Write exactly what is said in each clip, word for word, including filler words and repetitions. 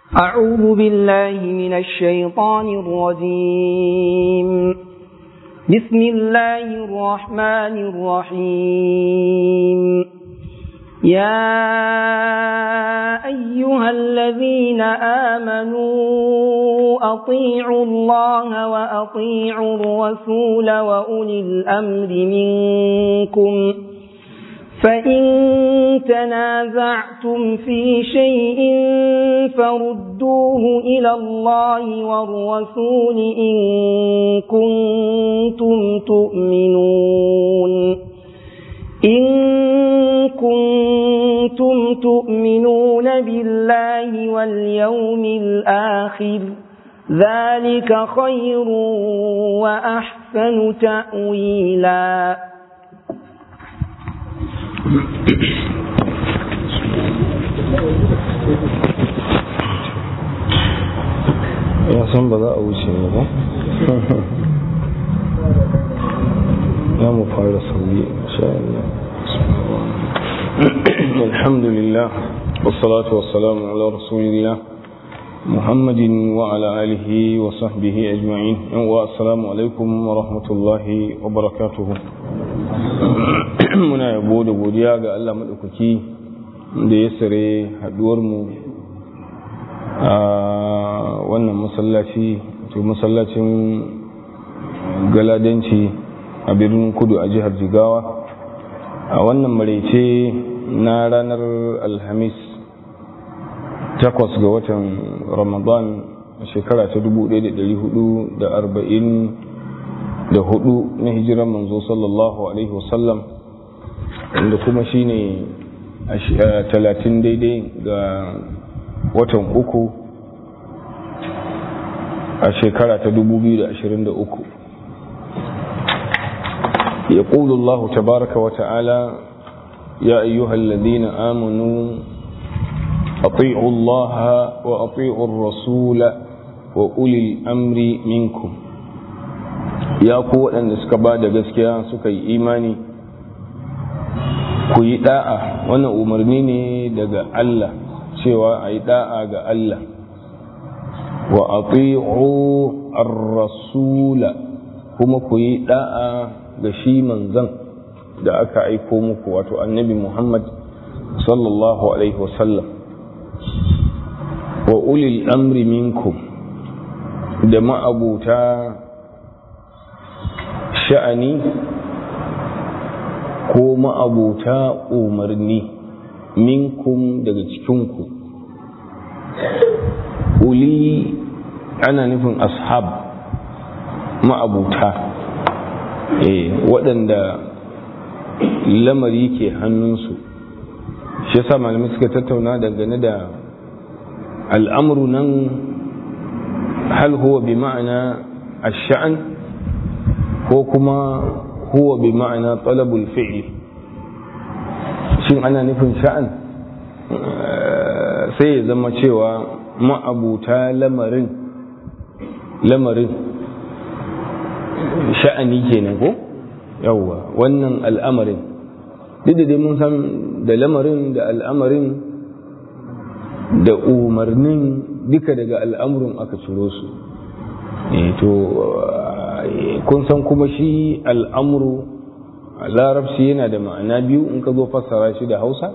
أعوذ بالله من الشيطان الرجيم. بسم الله الرحمن الرحيم. يا أيها الذين آمنوا أطيعوا الله وأطيعوا الرسول وأولي الأمر منكم، فإن تنازعتم في شيء فردوه إلى الله والرسول إن كنتم تؤمنون إن كنتم تؤمنون بالله واليوم الآخر، ذلك خير وأحسن تأويلا. ya san ba za a wuce ne ba ya mu fara sauyi insha Allah. alhamdulillah wassalatu wassalamu ala rasulillah muhammadin wa ala alihi wa sahbihi ajma'in. wa assalamu alaikum wa rahmatullahi wa barakatuhu. muna yabo da godiya ga Allah madaukaki da ya sare haduwar mu a wannan masallaci, to masallacin Galadanci a birnin Kudu a jihar Jigawa a wannan maraice na ranar Alhamis takwas ga watan Ramadan a shekara ta dubu ɗaya da ɗari hudu da arba'in da hudu na hijiran manzo sallallahu alaihi wasallam, wanda kuma shine talatin daidai ga watan uku a shekara ta dubu biyu da ashirin da uku. يقول الله تبارك وتعالى يا أيها الذين آمنوا أطيعوا الله وأطيعوا الرسول وأولي الأمر منكم. يا قوة أن اسكبا دقسكيا سكي إيماني كي داء وانا أمرنيني دقا الله سوى أي داء دقا الله وأطيعوا الرسول هم كي داء ga shi manzan da aka aiko muku, wato annabi Muhammad sallallahu alaihi wasallam, wa ulil amri minkum, da ma'abuta sha'ani ko ma'abuta umarni minkum daga cikinku. Uli ana nufin ashab, ma'abuta waɗanda lamari ke hannunsu. shi yasa malamai suka tattauna dangane da al'amru nan, hal huwa bi ma'ana ash-sha'n ko kuma huwa bi ma'ana talabul fi'l. shin ana nufin sha'an sai ya zama cewa ma'abuta lamarin lamarin sha'ani kenan ko yawwa wannan al'amarin. duk da dai mun san da lamarin da al'amarin da umarnin duka daga al'amurin aka ciro su. to kun san kuma shi al'amuru a larabci yana da ma'ana biyu in ka zo fassara shi da Hausa.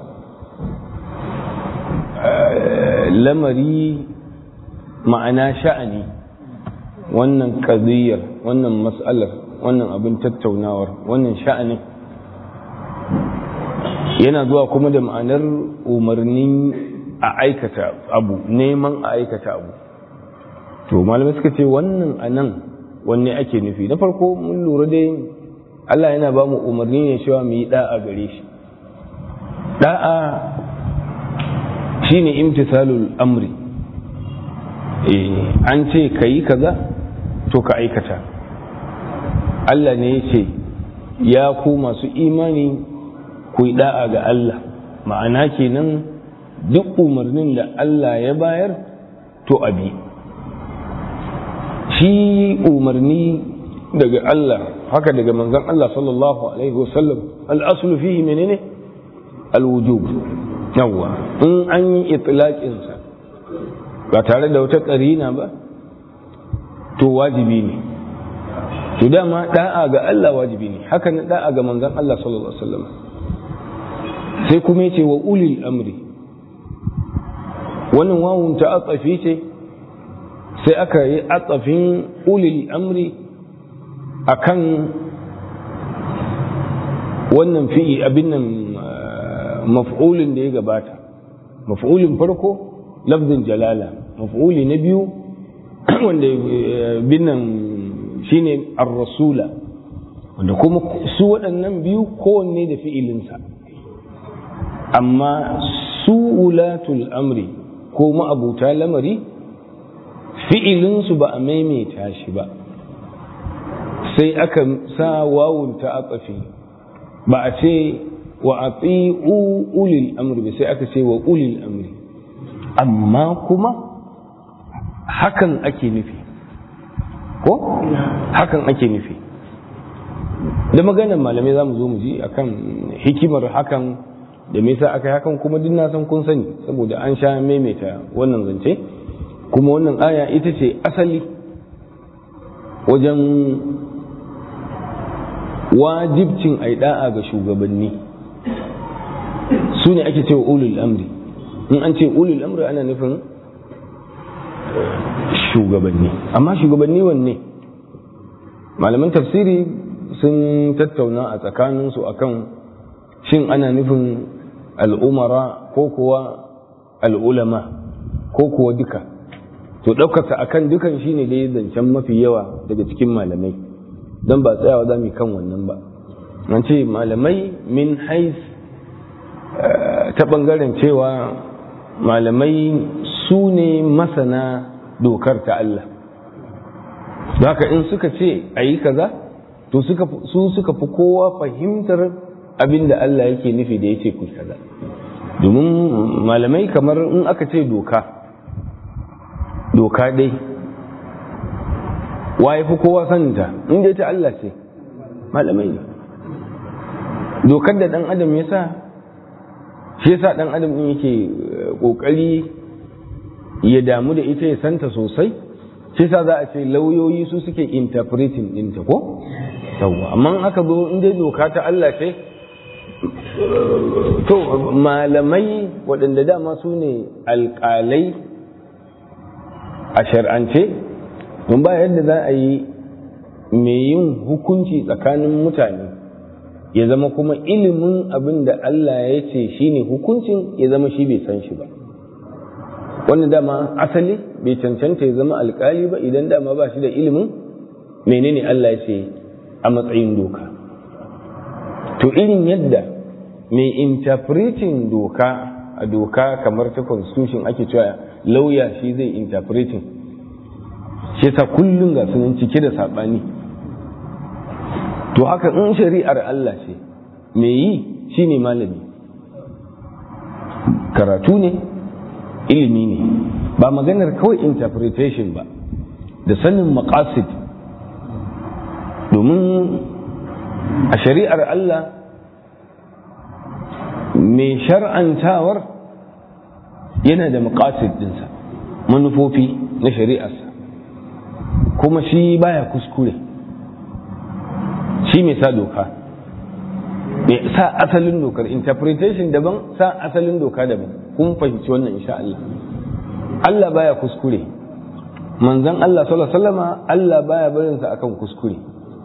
lamari ma'ana sha'ani, wannan qadiyar, wannan mas'alar, wannan abin tattaunawar, wannan sha'anin. yana zuwa kuma da ma'anar umarnin a aikata abu, neman a aikata abu. to malamai suka ce wannan anan wanne ake nufi? na farko mun lura dai Allah yana ba mu umarni ne cewa mu yi da'a gare shi. da'a shine imtisalul amri. eh an ce kai kaza to ka aikata. Allah ne ya ce ya ku masu imani ku yi da'a ga Allah, ma'ana kenan duk umarnin da Allah ya bayar to abi. shi umarni daga Allah haka daga manzon Allah sallallahu alaihi wasallam al-aslu fihi menene al-wujub. yawa in an yi itlaqin sa ba tare da wata ƙarina ba to wajibi ne. To dama da'a ga Allah wajibi ne, haka na da'a ga manzon Allah sallallahu alaihi wasallam. Sai kuma yace wa ulil amri, wannan wawun ta atsafi ce, sai aka yi atsafin ulil amri akan wannan fi'i abin nan maf'ulin da ya gabata. Maf'ulin farko lafzin jalala, maf'uli na biyu wanda binnan shine ar-rasula, wanda kuma su waɗannan biyu kowanne da fi'ilinsa, amma su ulatul amri ko ma'abuta lamari fi'ilinsu ba a maimaita shi ba, sai aka sa wawun ta atsafi, ba a ce wa ati'u ulil amri ba, sai aka ce wa ulil amri, amma kuma hakan ake nufi ko hakan ake nufi da maganar malamai za mu zo mu ji akan hikimar hakan da me yasa aka yi hakan, kuma duk na san kun sani saboda an sha maimaita wannan zance. Kuma wannan aya ita ce asali wajen wajibcin ai da'a ga shugabanni, su ne ake cewa ulul amri. In an ce ulul amri ana nufin shugabanni, amma shugabanni wanne? Malaman tafsiri sun tattauna a tsakaninsu akan shin ana nufin al'umara ko kuwa al'ulama ko kuwa duka. To ɗaukarsa akan dukan shine dai zancen mafi yawa daga cikin malamai, don ba tsayawa za mu kan wannan ba. An ce malamai min hais ta ɓangaren cewa malamai su ne masana dokar ta Allah. Haka in suka ce a yi kaza, to su suka fi kowa fahimtar abin da Allah yake nufi da ya ce ku kaza. Domin malamai kamar in aka ce doka, doka dai, wa ya fi kowa saninta, inda ya ce Allah ce, malamai ne. Dokar da ɗan adam ya sa, shi yasa ɗan adam ɗin yake ƙoƙari ya damu da ita ya santa sosai, shi yasa za a ce lauyoyi su suke interpreting ɗinta ko? Yawwa, amma aka zo in dai doka ta Allah ce, to malamai waɗanda dama su ne alƙalai a shar'ance, don ba yadda za a yi mai yin hukunci tsakanin mutane ya zama kuma ilimin abin da Allah ya ce shi ne hukuncin ya zama shi bai san shi ba. Wannan dama asali bai cancanta ya zama alkali ba idan dama ba shi da ilimin menene Allah ya ce a matsayin doka. To irin yadda mai interpreting doka a doka kamar ta constitution ake cewa lauya shi zai interpreting, shi yasa kullum ga sunan cike da saɓani. To haka in shari'ar Allah ce me yi shi ne malami, karatu ne, ilimi ne, ba maganar kawai interpretation ba, da sanin maqasid. Domin a shari'ar Allah mai shar'antawar yana da maqasid dinsa, manufofi na shari'arsa, kuma shi baya kuskure. Shi mai sa doka, mai sa asalin dokar, interpretation daban, sa asalin doka daban. Kun fahimci wannan insha Allah. Allah baya kuskure, manzon Allah sallallahu alaihi wasallama Allah baya barin sa akan kuskure.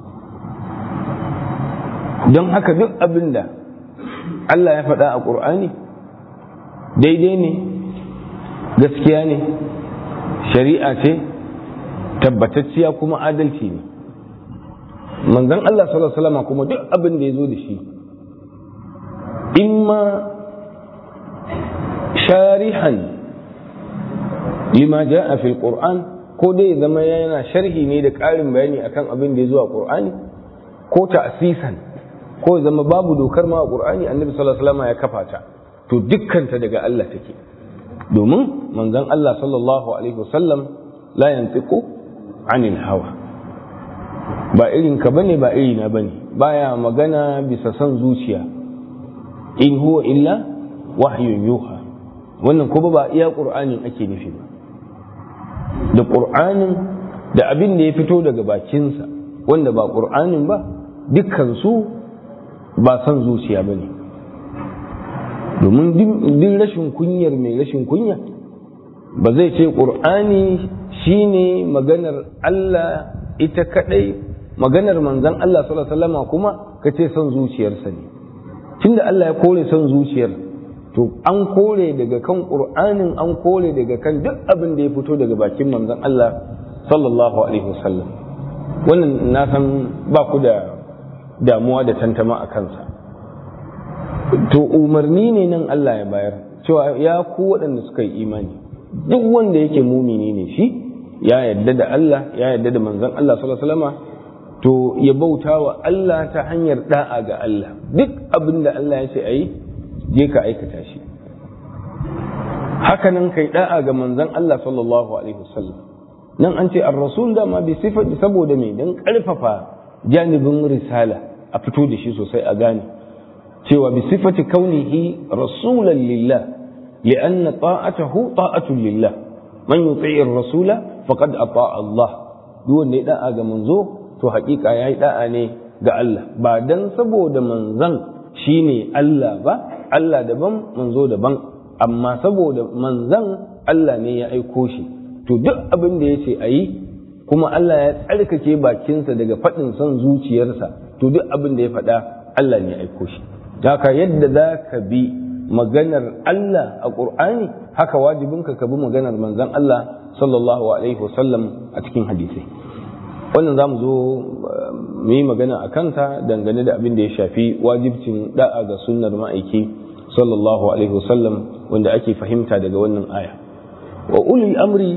Don haka duk abinda Allah ya faɗa a Qur'ani daidai ne, gaskiya ne, shari'a ce tabbatacciya kuma adalci ne. Manzon Allah sallallahu alaihi wasallam kuma duk abin da ya zo da shi, imma sharihan lima jaa fil Qur'an, ko dai zama yana sharhi ne da ƙarin bayani akan abin da ya zo a Qur'ani, ko ta'sisan, ko zama babu dokar ma a Qur'ani Annabi sallallahu alaihi wasallam ya kafa ta, to dukkanta daga Allah take. Domin manzon Allah sallallahu alaihi wasallam la yantiqu anil hawa, ba irin ka bane ba irina bane, baya magana bisa son zuciya, in huwa illa wahyun yuha. Wannan kuma ba iya Qur'anin ake nufi ba, da ƙur'anin da abin da ya fito daga bakinsa wanda ba ƙur'anin ba, dukkansu ba son zuciya ba ne. Domin duk rashin kunyar mai rashin kunya ba zai ce ƙur'ani shi ne maganar Allah ita kaɗai, maganar manzan Allah sallallahu alaihi wasallam kuma ka ce son zuciyarsa ne. Tunda Allah ya kore son zuciyar, to an kore daga kan ƙur'anin, an kore daga kan duk abin da ya fito daga bakin manzan Allah sallallahu alaihi wasallam. Wannan na san ba ku da damuwa da tantama a kansa. To umarni ne nan Allah ya bayar cewa ya ku waɗanda suka yi imani, duk wanda yake mumini ne shi, ya yarda da Allah, ya yarda da manzon Allah sallallahu alaihi wasallam, to ya bauta wa Allah ta hanyar da'a ga Allah. Duk abin da Allah ya ce ayi, je ka aikata shi. Haka nan kai da'a ga manzon Allah sallallahu alaihi wasallam. Nan an ce ar-rasul da ma bi sifati, saboda me, dan karfafa janibin risala a fito da shi sosai a gane cewa bi sifati kaunihi rasulan lillah li'anna ta'atuhu ta'atun lillah man yuti'ir rasula faqad ata'a Allah. Duk wanda ya da'a ga manzo to haƙiƙa yayi da'a ne ga Allah, ba dan saboda manzon shine Allah ba, Allah daban manzo daban, amma saboda manzon Allah ne ya aiko shi, to duk abin da yace ayi kuma Allah ya tsarkake bakinsa daga faɗin son zuciyarsa, to duk abin da ya faɗa Allah ne ya aiko shi. Haka yadda za ka bi maganar Allah a ƙur'ani, haka wajibinka ka bi maganar manzon Allah sallallahu alaihi wasallam a cikin hadisi. Wannan za mu zo mu yi magana a kanta dangane da abin da ya shafi wajibcin da'a ga sunnar ma'aiki sallallahu alaihi wasallam wanda ake fahimta daga wannan aya. Wa ulil amri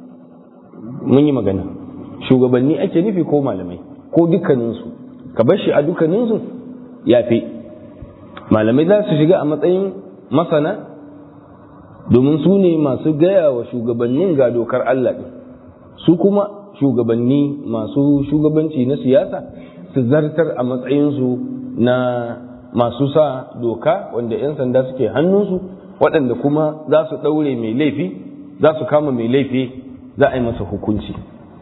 mun yi magana, shugabanni ake nufi ko malamai ko dukkaninsu, ka bar shi a dukkaninsu ya fi. Malamai za su shiga a matsayin masana domin su ne masu gaya wa shugabannin ga dokar Allah ɗin, su kuma shugabanni masu shugabanci na siyasa su zartar a matsayinsu na masu sa doka wanda 'yan sanda suke hannunsu, waɗanda kuma za su ɗaure mai laifi, za su kama mai laifi, za a yi masa hukunci.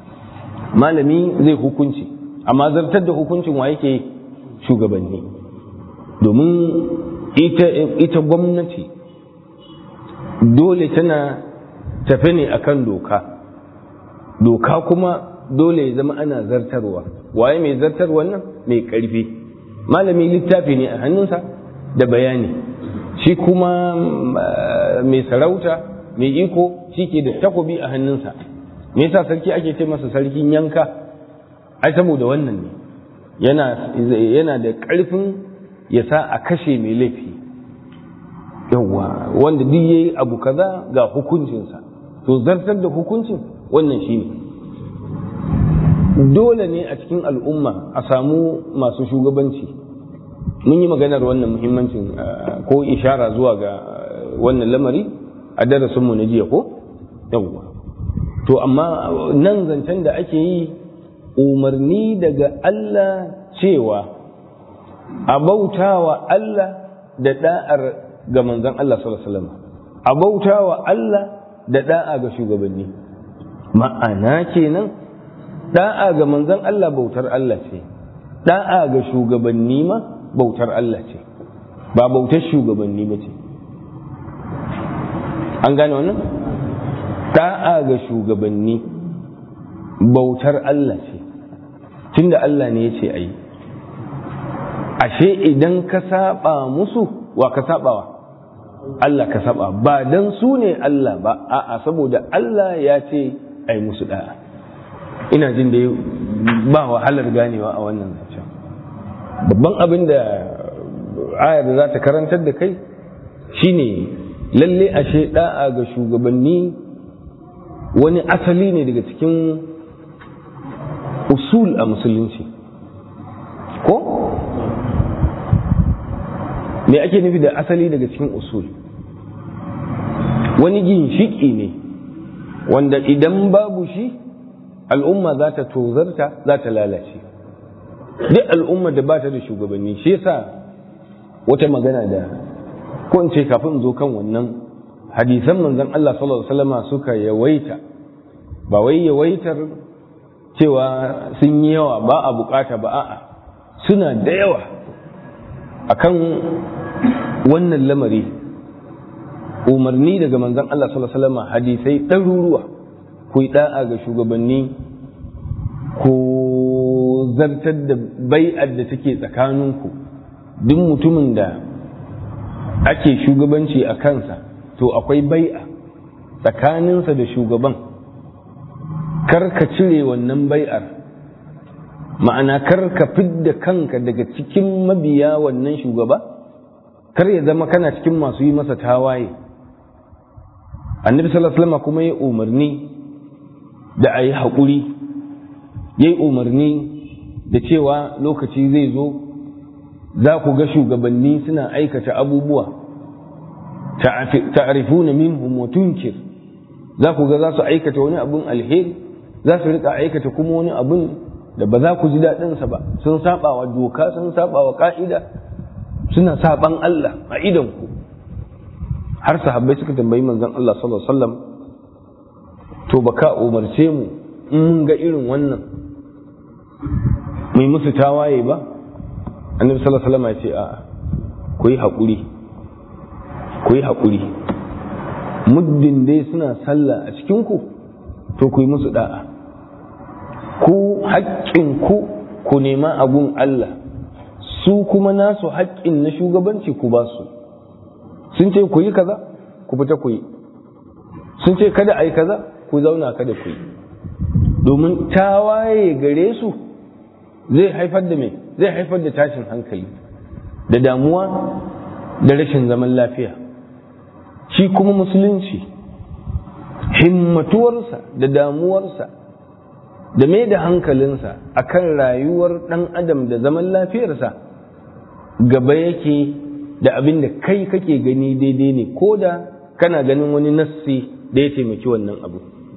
Malami zai hukunci, amma zartar da hukuncin wa yake shugabanni, domin ita, ita gwamnati dole tana tafe ne akan doka, doka kuma dole ya zama ana zartarwa. Waye mai zartarwa nan? Mai ƙarfi. Malami littafi ne a hannunsa da bayani, shi kuma mai sarauta, mai iko, shi ke da takobi a hannunsa. Me yasa sarki ake ce masa sarkin yanka? Ai saboda wannan ne, yana yana da ƙarfin ya sa a kashe mai laifi. Yawwa, wanda duk yayi abu kaza ga hukuncinsa, to zartar da hukuncin wannan shine. Dole ne a cikin al'umma a samu masu shugabanci. Mun yi maganar wannan muhimmancin ko ishara zuwa ga wannan lamari a darasinmu na jiya ko? Yawwa. To amma nan zancen da ake yi umarni daga Allah cewa a bautawa Allah da da'ar ga manzon Allah sallallahu alaihi wasallam, a bautawa Allah da da'a ga shugabanni. Ma'ana kenan da'a ga manzon Allah bautar Allah ce, da'a ga shugabanni ma bautar Allah ce, ba bautar shugabanni ba ce. An gane wannan? Da'a ga shugabanni bautar Allah ce, tunda Allah ne ya ce a yi. Ashe idan ka saba musu, wa ka sabawa? Allah ka saba, ba dan su ne Allah ba, a'a saboda Allah ya ce a yi musu da'a. Ina jin da ba wahalar ganewa a wannan zancen. Babban abin da ayar da za ta karantar da kai shine lalle ashe da'a ga shugabanni wani asali ne daga cikin usul a musulunci. Ko? Me ake nufi da asali daga cikin usul? Wani ginshiki ne wanda idan babu shi al'umma za ta tozarta, za ta lalace. Duk al'umma da ba ta da shugabanni, shi yasa wata magana da ko in ce kafin zo kan wannan hadisan manzon Allah sallallahu alaihi wasallam suka yawaita ba wai yawaitar cewa sun yi yawa ba a bukata ba, a'a suna da yawa akan wannan lamari. Umarni daga manzon Allah sallallahu alaihi wasallam, hadisai ɗaruruwa, ku yi da'a ga shugabanni, ku zartar da bai'ar da take tsakaninku. Duk mutumin da ake shugabanci a kansa to akwai bai'a tsakaninsa da shugaban, kar ka cire wannan bai'ar, ma'ana kar ka fidda kanka daga cikin mabiya wannan shugaba, kar ya zama kana cikin masu yi masa tawaye. Annabi sallallahu alaihi wasallam kuma ya umarni da a yi haƙuri, ya yi umarni da cewa lokaci zai zo za ku ga shugabanni suna aikata abubuwa ta'rifuna minhum wa tunkir, za ku ga za su aikata wani abun alheri, za su rika aikata kuma wani abun da ba za ku ji daɗinsa ba, sun saba wa doka, sun saba wa ka'ida, suna saban Allah a idanku. Har sahabbai suka tambayi manzon Allah sallallahu alaihi wasallam, to baka umarce mu in mun ga irin wannan mai musu tawaye ba? Annabi sallallahu alaihi wasallam ya ce a'a, ku yi haƙuri, ku yi haƙuri, muddin dai suna sallah a cikin ku to ku yi musu da'a. Ku haƙƙin ku ku nema abun Allah, su kuma nasu haƙƙin na shugabanci ku ba su. Sun ce ku yi kaza, ku fita ku yi. Sun ce kada a yi kaza, ku zauna kada ku yi. Domin tawaye gare su zai haifar da me? Zai haifar da tashin hankali, da damuwa, da rashin zaman lafiya. Shi kuma musulunci himmatuwarsa da damuwarsa da mai da hankalinsa akan rayuwar ɗan adam da zaman lafiyarsa gaba yake da abin da kai kake gani daidai ne, ko da kana ganin wani nassi da ya taimaki wannan abu.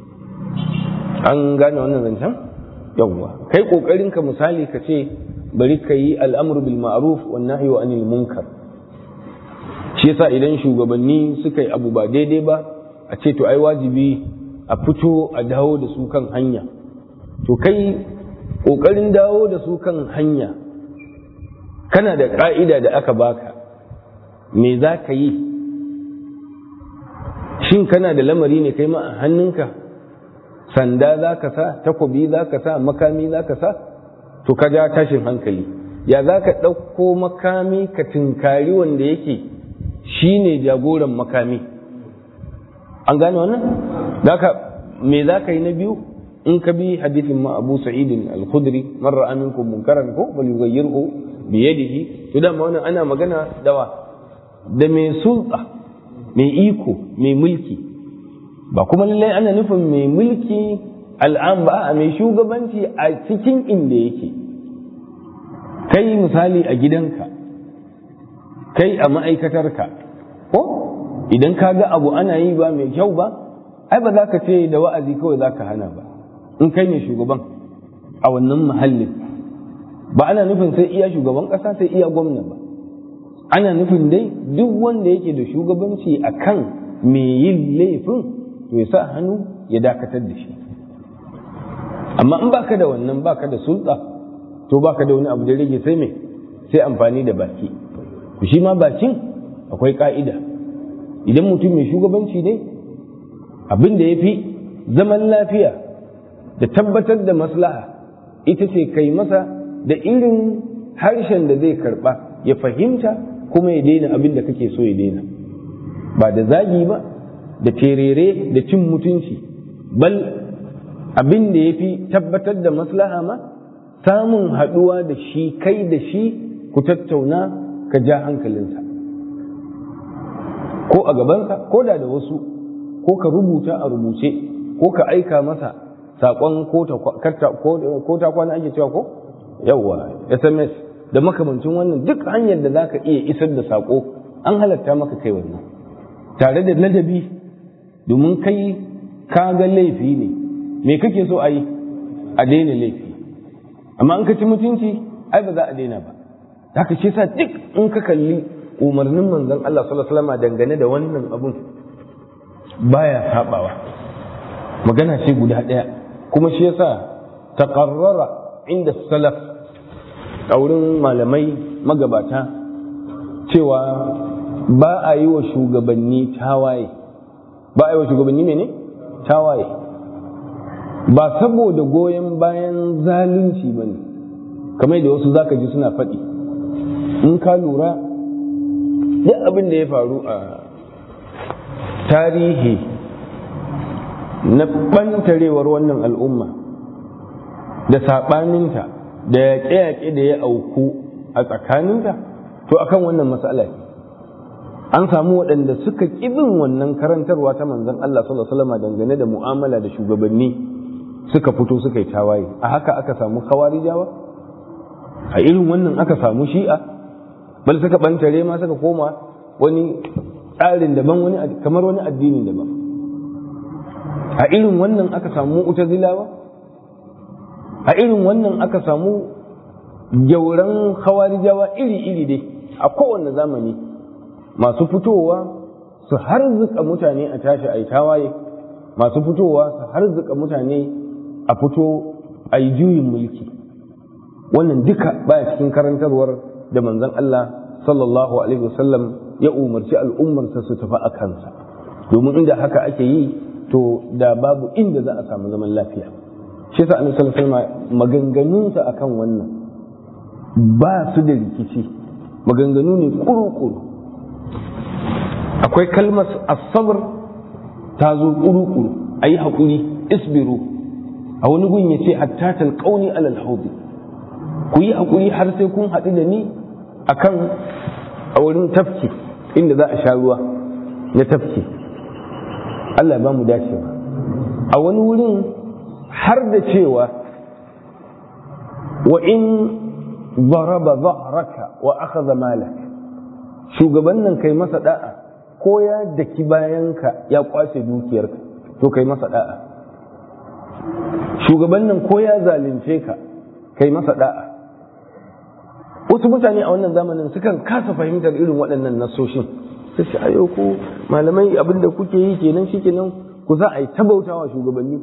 An gane wannan zancen? Yawwa, kai kokarin ka misali ka ce bari ka yi al'amru bil ma'ruf wan nahyi wa anil munkar. Shi yasa idan shugabanni suka yi abu ba daidai ba, a ce to ai wajibi a fito a dawo da su kan hanya. To kai kokarin dawo da su kan hanya, kana da ka'ida da aka baka, me za ka yi? Shin kana da lamari ne kai ma a hannunka? Sanda za ka sa, takobi za ka sa, makami za ka sa? To ka ja tashin hankali. Ya za ka ɗauko makami ka tinkari wanda yake shi ne jagoran makami? An gane wannan? Me za ka yi na biyu? In ka bi hadithin ma Abu Sa'idin al-Khudri, man ra'a minkum munkaran ko bal yughayyirhu bi yadihi. To dama wannan ana magana dawa da mai sulta, mai iko, mai mulki. Ba kuma lallai ana nufin mai mulki al'am ba, a mai shugabanci a cikin inda yake. Kai misali a gidanka, kai a ma'aikatarka, ko idan ka ga abu ana yi ba mai kyau ba, ai ba za ka ce da wa'azi kawai za ka hana ba. In kai ne shugaban a wannan mahallin, ba ana nufin sai iya shugaban ƙasa, sai iya gwamna ba. Ana nufin dai duk wanda yake da shugabanci a kan mai yin laifin, to ya sa hannu ya dakatar da shi. Amma in baka da wannan, baka da sulɗa, to baka da wani abu da rage sai mai, sai amfani da baki. Shi ma bakin akwai ka'ida. Idan mutum mai shugabanci ne, abin da ya fi zaman lafiya da tabbatar da maslaha ita ce kai masa da irin harshen da zai karba ya fahimta kuma ya daina abin da kake so ya daina, ba da zagi ba, da terere, da cin mutunci. Bal abin da ya fi tabbatar da maslaha ma samun haɗuwa da shi, kai da shi ku tattauna, ka ja hankalinsa ko a gabansa, ko da da wasu, ko ka rubuta a rubuce, ko ka aika masa saƙon ko ta kwana ake cewa ko yawwa S M S da makamancin wannan. Duk hanyar da za ka iya isar da saƙo an halatta maka kai wannan, tare da ladabi, domin kai ka ga laifi ne, me kake so a yi? A daina laifi. Amma an ka ci mutunci, ai ba za a daina ba. Haka shi sa duk in ka kalli umarnin manzon Allah sallallahu alaihi wasallam dangane da wannan abun baya sabawa. magana ce guda ɗaya, kuma shi yasa taqarrara inda salaf a wurin malamai magabata cewa ba a yi wa shugabanni tawaye, ba a yi wa shugabanni mene tawaye, ba saboda goyon bayan zalunci ba ne, kamar da wasu zaka ji suna faɗi. In ka lura duk abin da ya faru a tarihi na ɓantarewar wannan al'umma da saɓaninta da yaƙe-yaƙe da ya auku a tsakaninta, to akan wannan matsala ne. An samu waɗanda suka ƙibin wannan karantarwa ta manzon Allah sallallahu alaihi wasallam dangane da mu'amala da shugabanni, suka fito suka yi tawaye. A haka aka samu khawarijawa, a irin wannan aka samu shi'a, bal suka ɓantare ma suka koma wani tsarin daban, wani kamar wani addinin daban. A irin wannan aka samu mu'tazilawa, a irin wannan aka samu gyauran khawarijawa iri-iri dai a kowane zamani, masu fitowa su harzuka mutane a tashi a yi tawaye, masu fitowa su harzuka mutane a fito a yi juyin mulki. Wannan duka baya cikin karantarwar da manzon Allah sallallahu alaihi wasallam ya umarci al'ummarsa su tafi a kansa, domin inda haka ake yi to da babu inda za a samu zaman lafiya. Shi yasa annabi sallallahu alaihi wasallam maganganunsa akan wannan ba su da rikici, maganganu ne kuru-kuru. Akwai kalmar as-sabr ta zo kuru-kuru, ayi haƙuri, isbiru. A wani gun yace hatta talqauni alal hawd, ku yi haƙuri har sai kun haɗu da ni akan a wurin tafki inda za a sha ruwa na tafki. Allah ba mu dacewa. A wani wurin har da cewa wa in daraba dhahraka wa akhadha malak, shugaban nan kai masa da'a ko ya daki bayanka ya kwace dukiyarka to kai masa da'a. Shugaban nan ko ya zalunce ka kai masa da'a. Wasu mutane a wannan zamanin sukan kasa fahimtar irin waɗannan nasoshin, sai shi ayo ku malamai abinda kuke yi kenan shi kenan ku za a yi tabautawa shugabanni.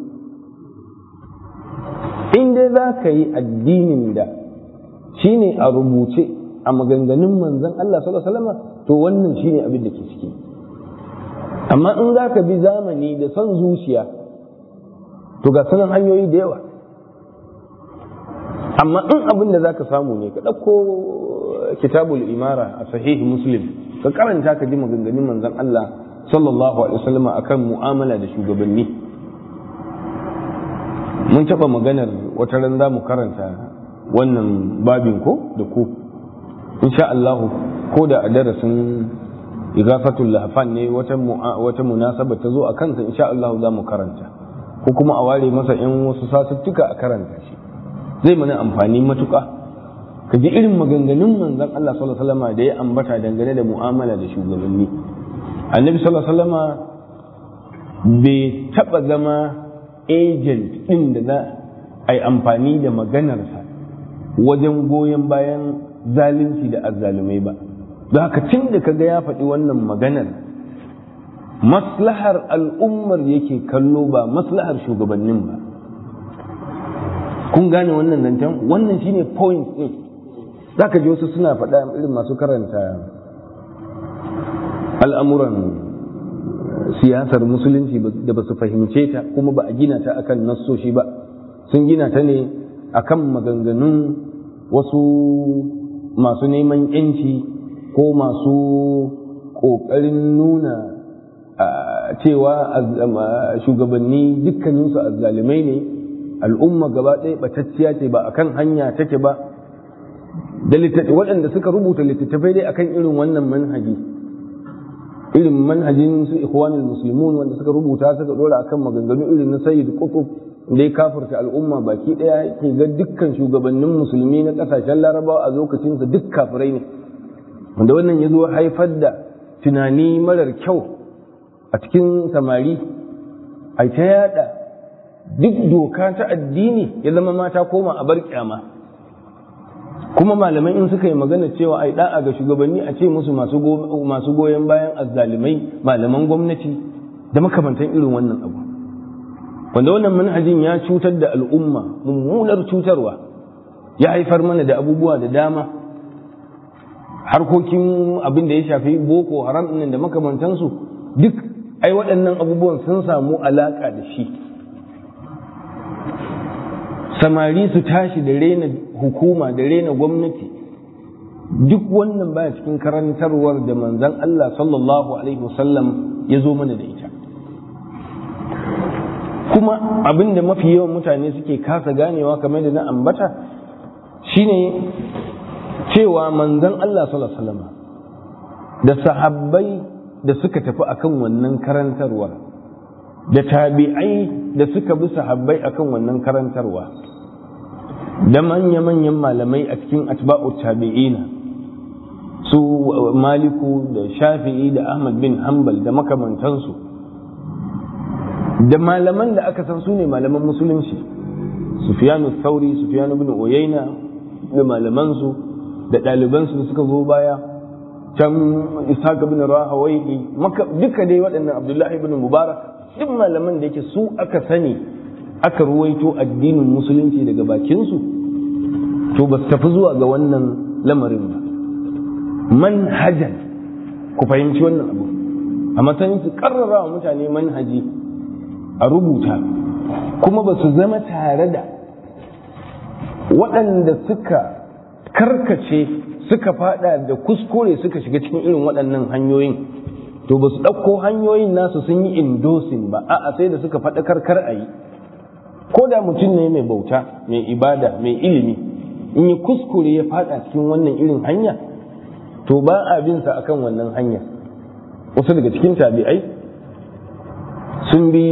In dai za ka yi addinin da shi ne a rubuce a maganganun manzon Allah sallallahu alaihi wasallam, to wannan shi ne abin da ke ciki. Amma in za ka bi zamani da son zuciya, to ga sanan hanyoyi da yawa. Amma in abin da za ka samu ne, ka ɗauko kitabul imara a sahihi muslim, ka karanta ka ji maganganun manzon Allah sallallahu alaihi wasallam akan mu'amala da shugabanni. Mun taɓa maganar wata ran za mu karanta wannan babin ko da ku, insha Allah, ko da a darasin igafatul lahfan ne wata wata munasaba ta zo a kansa, insha Allah za mu karanta, ko kuma a ware masa in wasu satuttuka a karanta shi, zai mana amfani matuƙa. Ka ji irin maganganun manzon Allah sallallahu alaihi wasallam da ya ambata dangane da mu'amala da shugabanni. Annabi sallallahu alaihi wasallam bai taɓa zama agent ɗin da za a yi amfani da maganarsa wajen goyon bayan zalunci da azzalumai ba. Don haka tun da kaga ya faɗi wannan maganar, maslahar al'ummar yake kallo ba maslahar shugabannin ba. Kun gane wannan zancen? Wannan shine point ɗin. Za ka ji wasu suna faɗa irin masu karanta al'amuran siyasar musulunci da ba su fahimce ta, kuma ba a gina ta akan nassoshi ba, sun gina ta ne akan maganganun wasu masu neman yanci ko masu ƙoƙarin nuna cewa shugabanni dukkaninsu azzalimai ne, al'umma gaba ɗaya ɓatacciya ce, ba akan hanya take ba, da waɗanda suka rubuta littattafai dai akan irin wannan manhaji, irin manhajin su ikhwanul muslimun wanda suka rubuta suka dora akan maganganu irin na sayyid qutb da ya kafirta al'umma baki daya, ke ga dukkan shugabannin musulmi na kasashen larabawa a lokacin sa duk kafirai ne, wanda wannan ya zo haifar da tunani marar kyau a cikin samari, a ta yada duk doka ta addini ya zama mata koma a bar kyama. Kuma malamai in suka yi magana cewa ai da'a ga shugabanni a ce musu masu goyon bayan azzalimai, malaman gwamnati da makamantan irin wannan abu. wanda wannan manhajin ya cutar da al'umma mummunar cutarwa, ya haifar mana da abubuwa da dama, harkokin abin da ya shafi boko haram ɗin da makamantansu duk ai waɗannan abubuwan sun samu alaƙa da shi. Samari su tashi da rena hukuma da rena gwamnati, duk wannan baya cikin karantarwar da manzon Allah sallallahu alaihi wasallam ya zo mana da ita. Kuma abin da mafi yawan mutane suke kasa ganewa kamar da na ambata shine cewa manzon Allah sallallahu alaihi wasallam da sahabbai da suka tafi akan wannan karantarwa da tabi'ai da suka bi sahabbai akan wannan karantarwa da manya-manyan malamai a cikin atba'u tabi'ina su Maliku da Shafi'i da Ahmad bin Hanbal da makamantansu da malaman da aka san su ne malaman musulunci, Sufyanu Thauri, Sufyanu bin Uyayna da malamansu da ɗalibansu da suka zo baya, can Ishaq bin Rahawayhi, duka dai waɗannan Abdullahi bin Mubarak, duk malaman da yake su aka sani aka ruwaito addinin musulunci daga bakinsu, to ba su tafi zuwa ga wannan lamarin ba. Manhajan, ku fahimci wannan abu, a matsayin su karrara wa mutane manhaji a rubuta, kuma ba su zama tare da waɗanda suka karkace suka fada da kuskure suka shiga cikin irin waɗannan hanyoyin, to ba su ɗauko hanyoyin nasu sun yi indosin ba, a'a sai da suka faɗa karkar a yi. Ko da mutum ne mai bauta, mai ibada, mai ilimi, in yi kuskure ya fada cikin wannan irin hanya, to ba a bin sa akan wannan hanya. Wasu daga cikin tabi'ai sun bi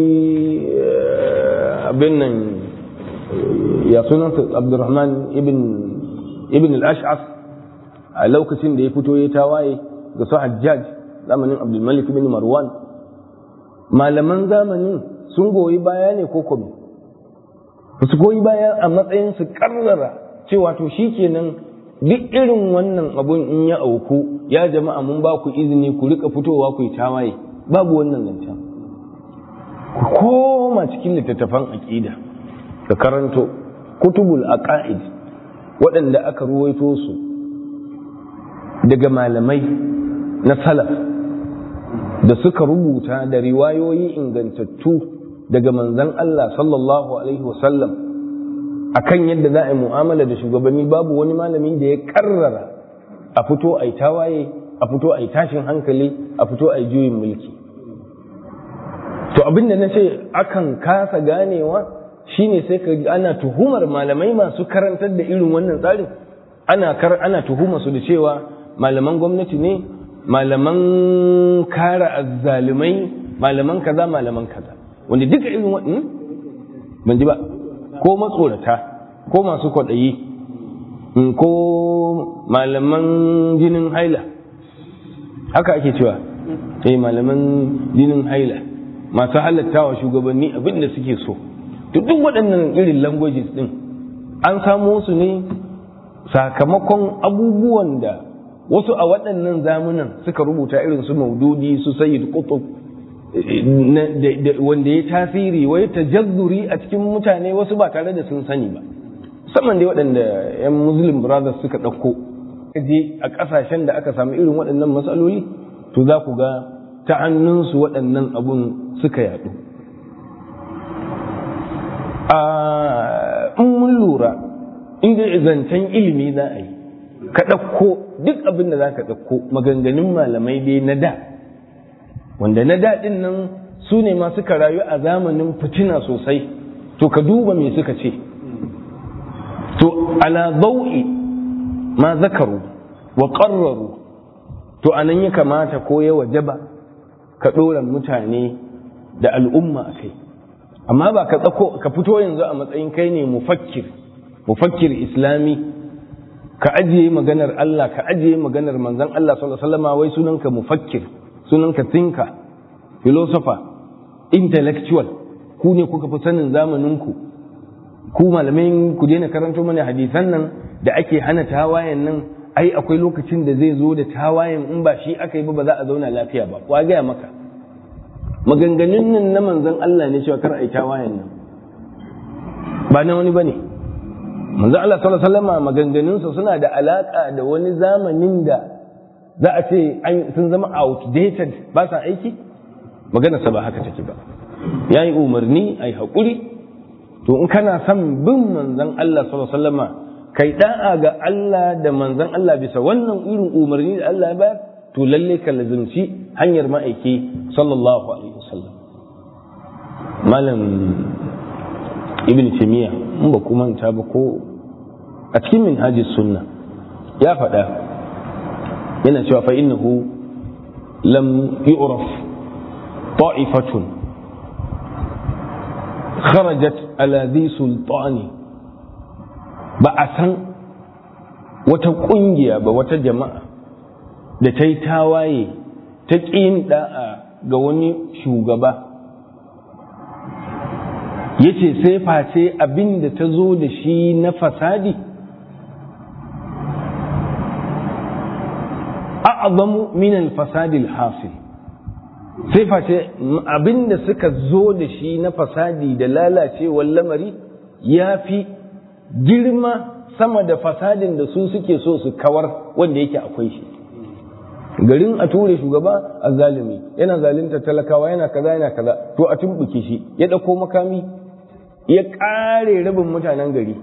abin nan, ya sunansa Abdurrahman ibn ibn al-Ash'af a lokacin da ya fito ya tawaye ga su Hajjaj zamanin Abdul Malik ibn Marwan. Malaman zamanin sun goyi baya ne ko kuma su goyi baya a matsayin su karrara cewa to shikenan duk irin wannan abun in ya auku, ya jama'a mun ba ku izini ku rika fitowa ku yi tawaye. Babu wannan zancen. Ku koma cikin littattafan aqida ka karanto kutubul aqaid waɗanda aka ruwaito su daga malamai na salaf da suka rubuta da riwayoyi ingantattu daga manzon Allah sallallahu alaihi wasallam akan yadda za a yi mu'amala da shugabanni. Babu wani malami da ya karrara a fito a yi tawaye, a fito a yi tashin hankali, a fito a yi juyin mulki. To abin da na ce akan kasa ganewa shine sai ka ana tuhumar malamai masu karantar da irin wannan tsarin, ana kar ana tuhuma su da cewa malaman gwamnati ne, malaman kare azzalumai, malaman kaza malaman kaza, wanda duka irin wannan ban ji ba, ko matsorata ko masu kwaɗayi ko malaman jinin haila, haka ake cewa eh malaman jinin haila masu halattawa shugabanni abin da suke so. To duk waɗannan irin languages din an samo su ne sakamakon abubuwan da wasu a waɗannan zamunan suka rubuta, irin su Maududi, su Sayyid Qutb, wanda ya tasiri wai tajazzuri a cikin mutane wasu ba tare da sun sani ba, musamman dai waɗanda yan Muslim Brothers suka ɗauko je a ƙasashen da aka samu irin waɗannan matsaloli, to za ku ga ta hannunsu waɗannan abun suka yaɗu. In mun lura, inda zancen ilimi za a yi, ka ɗauko duk abin da za ka ɗauko maganganun malamai dai na da, wanda na daɗin nan su ne ma suka rayu a zamanin fitina sosai, to ka duba me suka ce. To ala dau'i ma zakaru wa qarraru, to anan ya kamata ko ya wajaba ka ɗora mutane da al'umma a kai, amma ba ka tsako ka fito yanzu a matsayin kai ne mufakkir mufakkir islami, ka ajiye maganar Allah, ka ajiye maganar manzon Allah sallallahu alaihi wasallam, wai sunanka mufakkir, sunanka thinker, philosopher, intellectual. Ku ne kuka fi sanin zamaninku, ku malamai ku daina karanto mana hadisan nan da ake hana tawayen nan. Ai akwai lokacin da zai zo da tawayen in ba shi aka yi ba ba za a zauna lafiya ba. Wa gaya maka maganganun nan na manzon Allah ne cewa kar a yi tawayen nan ba na wani bane. Manzon Allah sallallahu alaihi wasallam maganganunsa suna da alaka da wani zamanin da za a ce sun zama outdated ba sa aiki. Maganarsa ba haka take ba. Ya yi umarni a yi haƙuri. To in kana son bin manzon Allah sallallahu alaihi wasallam kai da'a ga Allah da manzon Allah bisa wannan irin umarni da Allah ya bayar, to lalle ka lazimci hanyar ma'aiki sallallahu alaihi wasallam. Malam Ibn Taymiyyah in ba ku manta ba ko a cikin Minhajus Sunna ya faɗa yana cewa fa innahu lam yu'raf ta'ifatun kharajat ala dhi sultani, ba a san wata kungiya ba, wata jama'a da ta yi tawaye ta ƙin da'a ga wani shugaba yace sai face abin da ta zo da shi na fasadi a'zamu min al-fasadi al-hasil, sai face abin da suka zo da shi na fasadi da lalacewar lamari ya fi girma sama da fasadin da su suke so su kawar wanda yake akwai shi. Garin a ture shugaba a zalimi yana zalunta talakawa yana kaza yana kaza, to a tumbuke shi ya ɗauko makami ya ƙare rabin mutanen gari.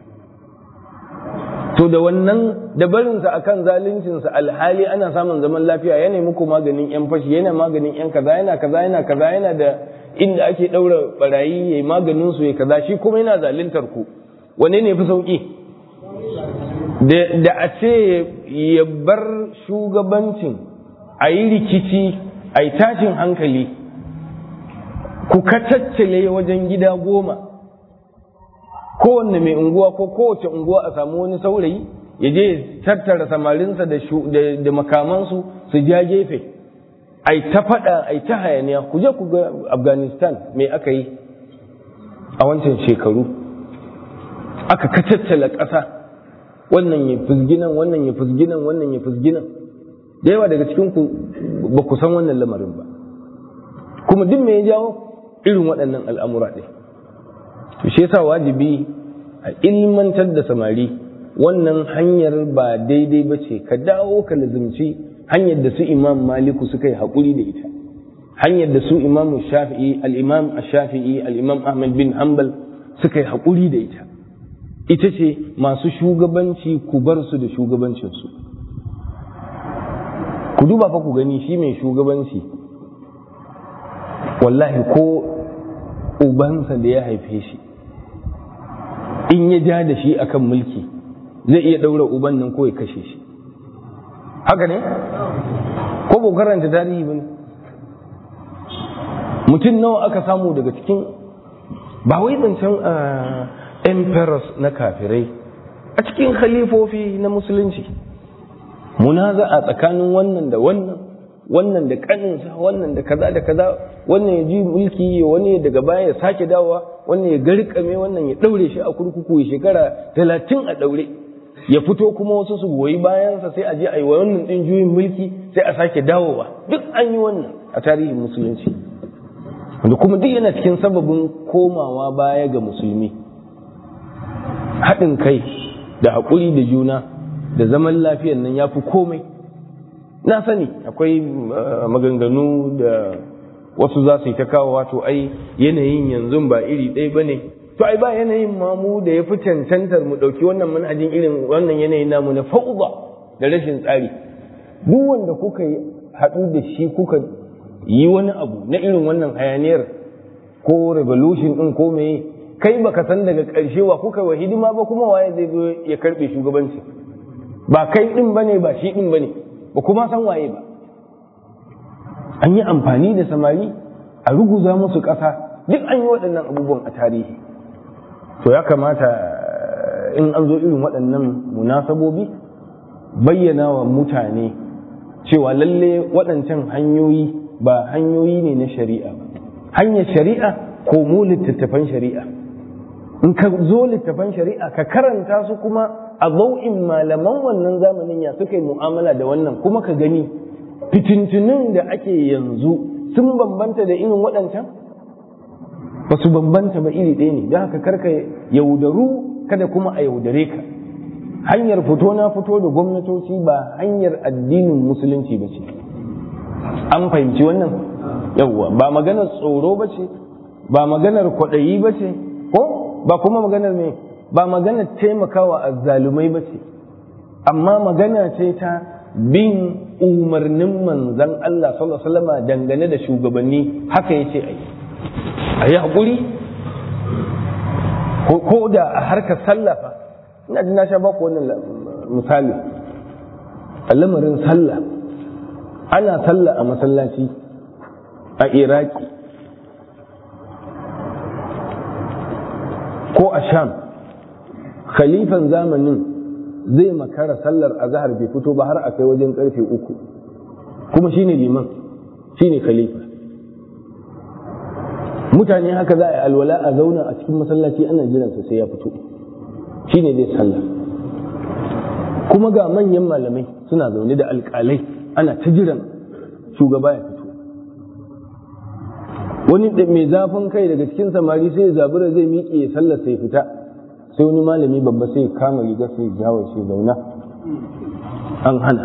To da wannan da barinsa akan zaluncinsa alhali ana samun zaman lafiya, yana muku maganin yan fashi, yana maganin yan kaza, yana kaza yana kaza, yana da inda ake ɗaura barayi yayi maganin su ya kaza, shi kuma yana zaluntar ku. Wane ne fi sauki? Da a ce ya bar shugabancin a yi rikici a yi tashin hankali, ku kataccale wajen gida goma, kowanne mai unguwa ko kowace unguwa a samu wani saurayi ya je tattara samarinsa da makamansu su ja gefe, a yi ta faɗa a yi ta hayaniya. Ku je ku ga Afghanistan mai aka yi a wancan shekaru, aka kacaccala ƙasa, wannan ya fusginan wannan ya fusginan wannan ya fusginan. Da yawa daga cikin ku ba ku san wannan lamarin ba, kuma duk me ya jawo irin waɗannan al'amura ɗin. To shi yasa wajibi a ilmantar da samari wannan hanyar ba daidai ba ce, ka dawo ka lazimci hanyar da su Imam Maliku suka yi haƙuri da ita, hanyar da su Imam Shafi'i al-Imam Shafi'i al-Imam Ahmad bin Hanbal suka yi haƙuri da ita. Ita ce masu shugabanci ku bar su da shugabancinsu. Ku duba fa ku gani, shi mai shugabanci wallahi ko ubansa da ya haife shi in ya ja da shi akan mulki zai iya daura uban nan ko ya kashe shi. Haka ne? Ko ba karanta tarihi bane? Mutum nawa aka samu daga cikin, ba wai zancen emperors na kafirai, a cikin khalifofi na musulunci, munaza a tsakanin wannan da wannan, wannan da kaninsa, wannan da kaza da kaza, wannan ya ji mulki, wani daga baya ya sake dawowa, wannan ya garkame, wannan ya daure shi a kurkuku ya shekara talatin a daure, ya fito kuma wasu su goyi bayansa, sai a je a yi wannan din juyin mulki, sai a sake dawowa. Duk an yi wannan a tarihin musulunci, wanda kuma duk yana cikin sababin komawa baya ga musulmi. Haɗin kai da haƙuri da juna da zaman lafiyan nan ya fi komai. Na sani akwai maganganu da wasu za su yi ta kawo, wato ai yanayin yanzu ba iri ɗaya ba ne, to ai ba yanayin mamu da ya fi cancantar mu ɗauki wannan manhajin irin wannan yanayin namu na fauda da rashin tsari. Duk wanda kuka yi haɗu da shi kuka yi wani abu na irin wannan hayaniyar ko revolution ɗin ko meye, kai baka san daga ƙarshe wa kuka wa hidima ba, kuma waye zai zo ya karɓe shugabanci. Ba kai ɗin ba ne, ba shi ɗin ba ne, ba kuma san waye ba. An yi amfani da samari a ruguza musu ƙasa, duk an yi waɗannan abubuwan a tarihi. To ya kamata in an zo irin waɗannan munasabobi bayyana wa mutane cewa lalle waɗancan hanyoyi ba hanyoyi ne na shari'a ba. Hanyar shari'a ko mu littattafan shari'a, in ka zo littattafan shari'a ka karanta su kuma a zau'in malaman wannan zamanin ya suka yi mu'amala da wannan, kuma ka gani fitintunin da ake yanzu sun bambanta da irin waɗancan ba su bambanta ba iri ɗaya ne don haka karka yaudaru kada kuma a yaudare ka hanyar fito na fito da gwamnatoci ba hanyar addinin musulunci ba ce an fahimci wannan yawwa ba maganar tsoro ba ce ba maganar kwaɗayi ba ce ko ba kuma maganar me ba maganar taimakawa azzalumai ba ce amma magana ce ta bin umarnin manzon Allah sallallahu alaihi wasallam dangane da shugabanni haka yace ai ayi hakuri ko da a harkar sallafa ina ji na sha baku wannan misali lamarin sallah ana sallah a masallaci a Iraki ko a Sham khalifan zamanin zai makara sallar azhar bai fito ba har a kai wajen karfe uku kuma shine liman shine khalifa mutane haka za a yi alwala a zauna a cikin masallaci ana jiransa sai ya fito shine zai sallah kuma ga manyan malamai suna zaune da alƙalai ana ta jiran shugaba ya fito wani mai zafin kai daga cikin samari sai ya zabura zai miƙe ya sallar sai fita sai wani malami babba sai kama riga sai jawo shi zauna an hana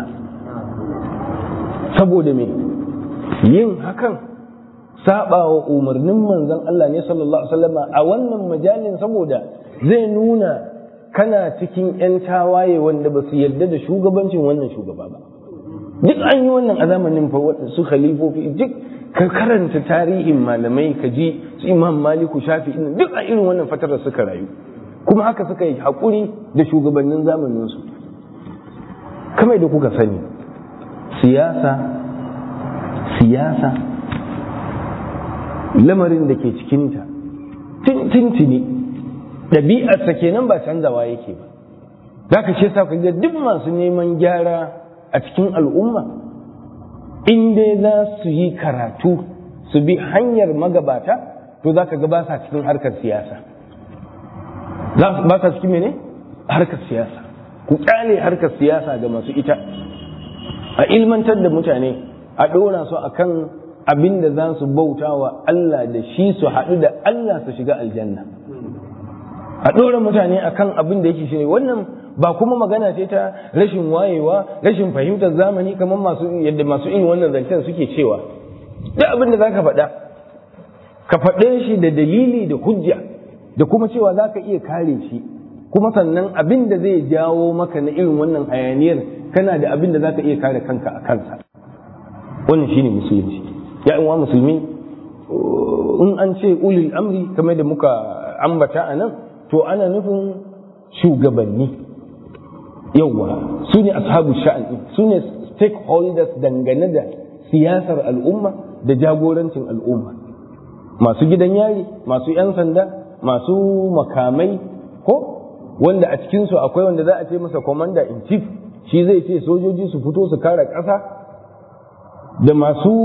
saboda me yin hakan saba wa umarnin manzon Allah ne sallallahu alaihi wasallam a wannan majalin saboda zai nuna kana cikin yan tawaye wanda ba su yarda da shugabancin wannan shugaba ba duk an yi wannan a zamanin fa su khalifofi duk ka karanta tarihin malamai ka ji su Imam Maliku Shafi'i duk a irin wannan fatarar suka rayu kuma haka suka yi haƙuri da shugabannin zamaninsu kamar da kuka sani siyasa siyasa lamarin da ke cikinta tintini ɗabi'arsa kenan ba canzawa yake ba za ka ce sa ga duk masu neman gyara a cikin al'umma in dai za su yi karatu su bi hanyar magabata to za ka ga ba sa cikin harkar siyasa ba sa cikin mene harkar siyasa ku kyale harkar siyasa ga masu ita a ilmantar da mutane a ɗora su akan abin da za su bauta wa Allah da shi su haɗu da Allah su shiga aljanna a ɗora mutane akan abin da yake shi ne wannan ba kuma magana ce ta rashin wayewa rashin fahimtar zamani kamar masu yadda masu irin wannan zancen suke cewa duk abin da za ka faɗa ka faɗe shi da dalili da hujja da kuma cewa za ka iya kare shi kuma sannan abin da zai jawo maka na irin wannan hayaniyar kana da abin da za ka iya kare kanka a kansa wannan shine musulunci ya wa musulmi in an ce ulil amri kamar da muka ambata a nan to ana nufin shugabanni yawwa su ne ashabu sha'ani su ne stakeholders dangane da siyasar al'umma da jagorancin al'umma masu gidan yari masu 'yan sanda masu makamai ko wanda a cikinsu akwai wanda za a ce masa commander in chief shi zai ce sojoji su fito su kare ƙasa da masu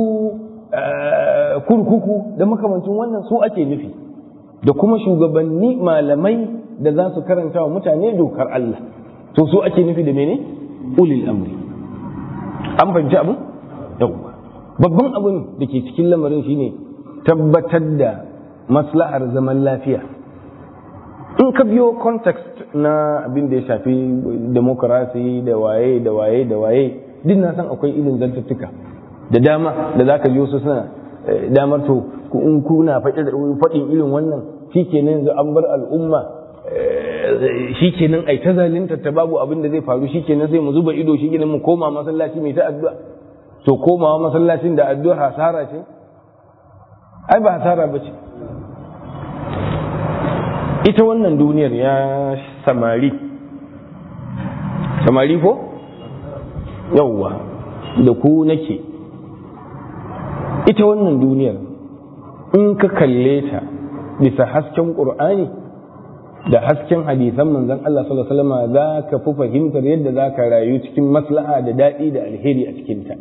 kurkuku da makamancin wannan su ake nufi da kuma shugabanni malamai da za su karanta wa mutane dokar Allah to su ake nufi da mene ulil amri an fahimci abin yawwa babban abin da ke cikin lamarin shine tabbatar da maslahar zaman lafiya in ka biyo context na abin da ya shafi demokarasi da waye da waye da waye duk na san akwai irin zantattuka da dama da zaka biyo su suna damar to in kuna faɗin irin wannan shikenan yanzu an bar al'umma shikenan ai ta zalunta ta babu abin da zai faru shikenan sai mu zuba ido shikenan mu koma masallaci mai ta addu'a to komawa masallacin da addu'a hasara ce ai ba hasara ba ce ita wannan duniyar ya samari samari ko yawwa da ku nake ita wannan duniyar in ka kalle ta bisa hasken ƙur'ani da hasken hadisan manzon Allah sallallahu alaihi wasallam za ka fi fahimtar yadda za ka rayu cikin maslaha da daɗi da alheri a cikinta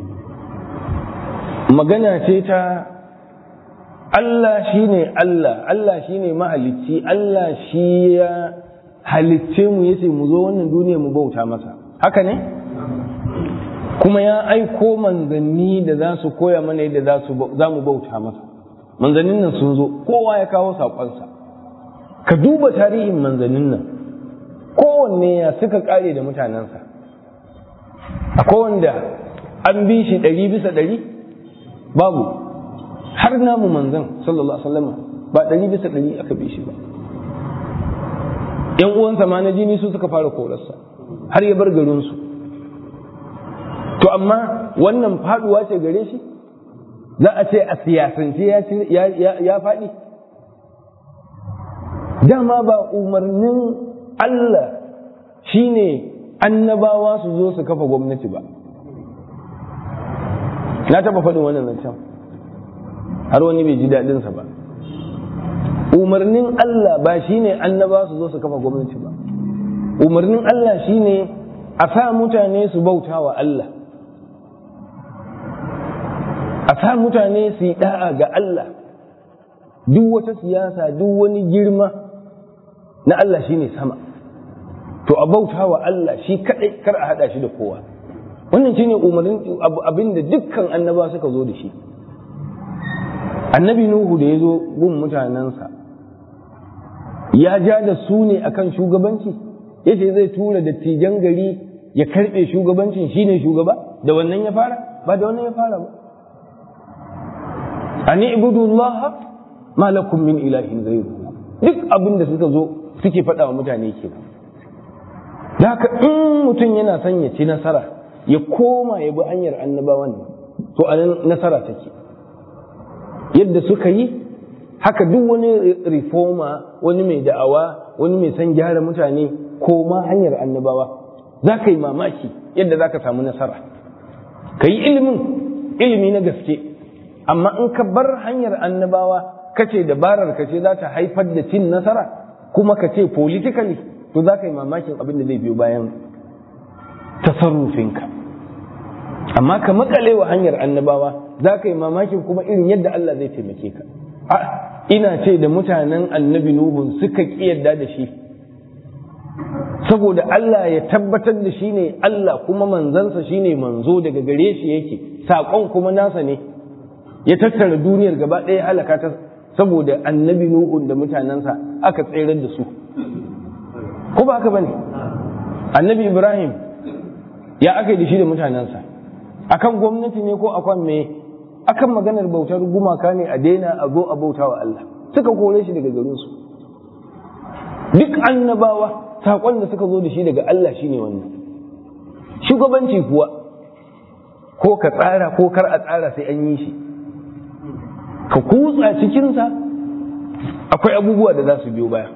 magana ce ta Allah shi ne Allah, Allah shi ne mahalicci, Allah shi ya halicce mu yace mu zo wannan duniya mu bauta masa. Haka ne? kuma ya aiko manzanni da za su koya mana yadda za mu bauta masa. Manzannin nan sun zo, kowa ya kawo saƙonsa. Ka duba tarihin manzannin nan, kowanne ya suka ƙare da mutanensa. Akwai wanda an bi shi ɗari bisa ɗari? Babu. Har namu manzan sallallahu alaihi wasallam ba ɗari bisa ɗari aka bi shi ba. ‘Yan uwansa ma na jini su suka fara korarsa, har ya bar garinsu. To amma wannan faduwa ce gare shi? Za a ce a siyasance ya faɗi? Dama ba umarnin Allah shi ne annabawa su zo su kafa gwamnati ba. Na taɓa faɗin wannan zancen, har wani bai ji daɗinsa ba. Umarnin Allah ba shi ne annabawa su zo su kafa gwamnati ba. Umarnin Allah shi ne a sa mutane su bauta wa Allah. A sa mutane su yi da'a ga Allah. Duk wata siyasa, duk wani girma na Allah shi ne sama. To a bauta wa Allah shi kaɗai, kar a haɗa shi da kowa. Wannan shi ne umarnin abin da dukkan annaba suka zo da shi. Annabi Nuhu da ya zo gun mutanensa, ya ja da su ne akan shugabanci, ya ce zai tura dattijan gari ya karɓe shugabancin shi ne shugaba, da wannan ya fara? Ba da wannan ya fara ba. Ani ibudullaha ma lakum min ilahin ghayruhu. Duk abin da suka zo suke faɗa wa mutane kenan. Da haka in mutum yana son ya ci nasara, ya koma ya bi hanyar annabawan nan, to a nan nasara take. Yadda suka yi, haka duk wani reforma, wani mai da'awa, wani mai son gyara mutane, koma hanyar annabawa, za ka yi mamaki yadda za ka samu nasara. Ka yi ilimin, ilimi na gaske, amma in ka bar hanyar annabawa, ka ce dabarar ka ce za ta haifar da cin nasara, kuma ka ce politically, to za ka yi mamakin abin da zai biyo bayan tasarrufinka. Amma ka makale wa hanyar annabawa, za ka yi mamakin kuma irin yadda Allah zai taimake ka. Ina ce da mutanen annabi Nuhun suka ƙi yadda da shi, saboda Allah ya tabbatar da shi ne Allah kuma manzansa shi ne manzo, daga gare shi yake, saƙon kuma nasa ne, ya tattara duniyar gaba ɗaya halaka ta saboda annabi Nuhun da mutanensa aka tsayar da su. Ko ba haka bane? Annabi Ibrahim ya aka yi da shi da mutanensa, akan gwamnati ne ko akan me? Akan maganar bautar gumaka ne, a daina a zo a bauta wa Allah, suka kore shi daga garinsu. Duk annabawa saƙon da suka zo da shi daga Allah shi ne wannan. Shugabanci kuwa ko ka tsara ko kar a tsara sai an yi shi, ka kutsa cikinsa, akwai abubuwa da za su biyo baya.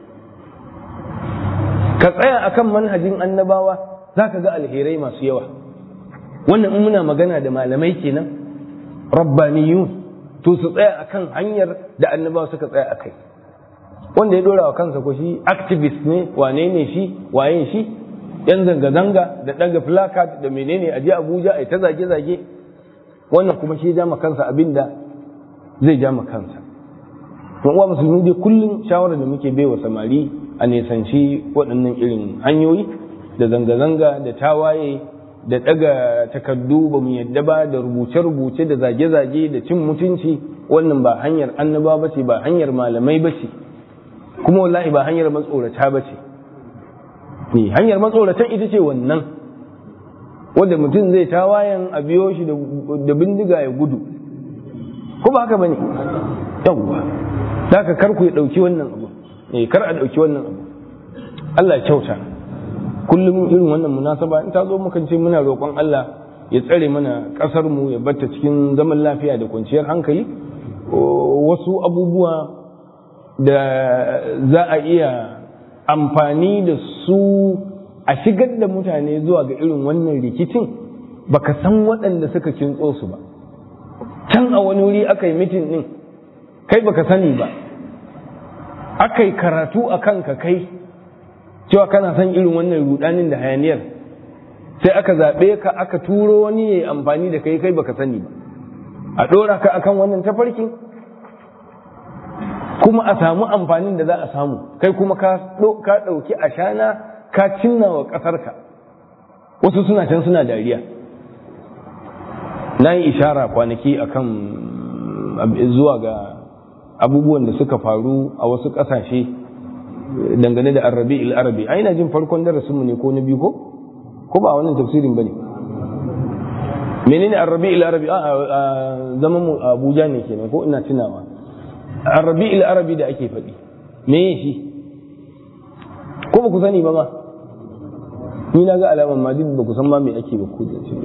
Ka tsaya akan manhajin annabawa, za ka ga alherai masu yawa. Wannan in muna magana da malamai kenan, rabbaniyun, to su tsaya akan hanyar da annabawa suka tsaya akai. Wanda ya dora wa kansa ko shi activist ne, wane ne shi, waye shi, yan zanga-zanga da ɗaga placard da menene a je Abuja a ta zage-zage, wannan kuma shi ja kansa abinda zai ja kansa. Don uwa musulmi dai kullum shawarar da muke baiwa samari a nesanci waɗannan irin hanyoyi da zanga-zanga da tawaye da ɗaga takardu ba mu yadda ba, da rubuce-rubuce da zage-zage da cin mutunci. Wannan ba hanyar annaba ba ce, ba hanyar malamai ba ce, kuma wallahi ba hanyar matsorata ba ce. Ne hanyar matsoratan ita ce wannan, wanda mutum zai tawayen a biyo shi da bindiga ya gudu, ko ba haka ba ne? Yawwa, da ka kar ku ya ɗauki wannan abu, ne kar a ɗauki wannan abu. Allah ya kyauta. Kullum irin wannan munasaba in ta zo mukan ce muna roƙon Allah ya tsare mana ƙasar mu, ya batta cikin zaman lafiya da kwanciyar hankali. Wasu abubuwa da za a iya amfani da su a shigar da mutane zuwa ga irin wannan rikicin, baka san waɗanda suka kintso su ba. Can a wani wuri aka yi mitin ɗin, kai baka sani ba, aka yi karatu a kanka kai cewa kana son irin wannan rudanin da hayaniyar, sai aka zaɓe ka aka turo wani ya yi amfani da kai kai baka sani ba, a ɗora ka akan wannan tafarkin kuma a samu amfanin da za a samu, kai kuma ka ɗauki ashana ka cinna wa ƙasarka. Wasu suna can suna dariya, na yi ishara kwanaki akan zuwa ga abubuwan da suka faru a wasu ƙasashe dangane da Ar-Rabi'ul Arabi. Ai ina jin farkon darasinmu ne ko na biyu ko ko ba wannan tafsirin bane. Menene Ar-Rabi'ul Arabi? A zaman mu Abuja ne kenan ko ina tunawa. Ar-Rabi'ul Arabi da ake faɗi me shi ko ba ku sani ba ma? Ni na ga alaman ma duk ba ku san ma me ake ba ku da shi.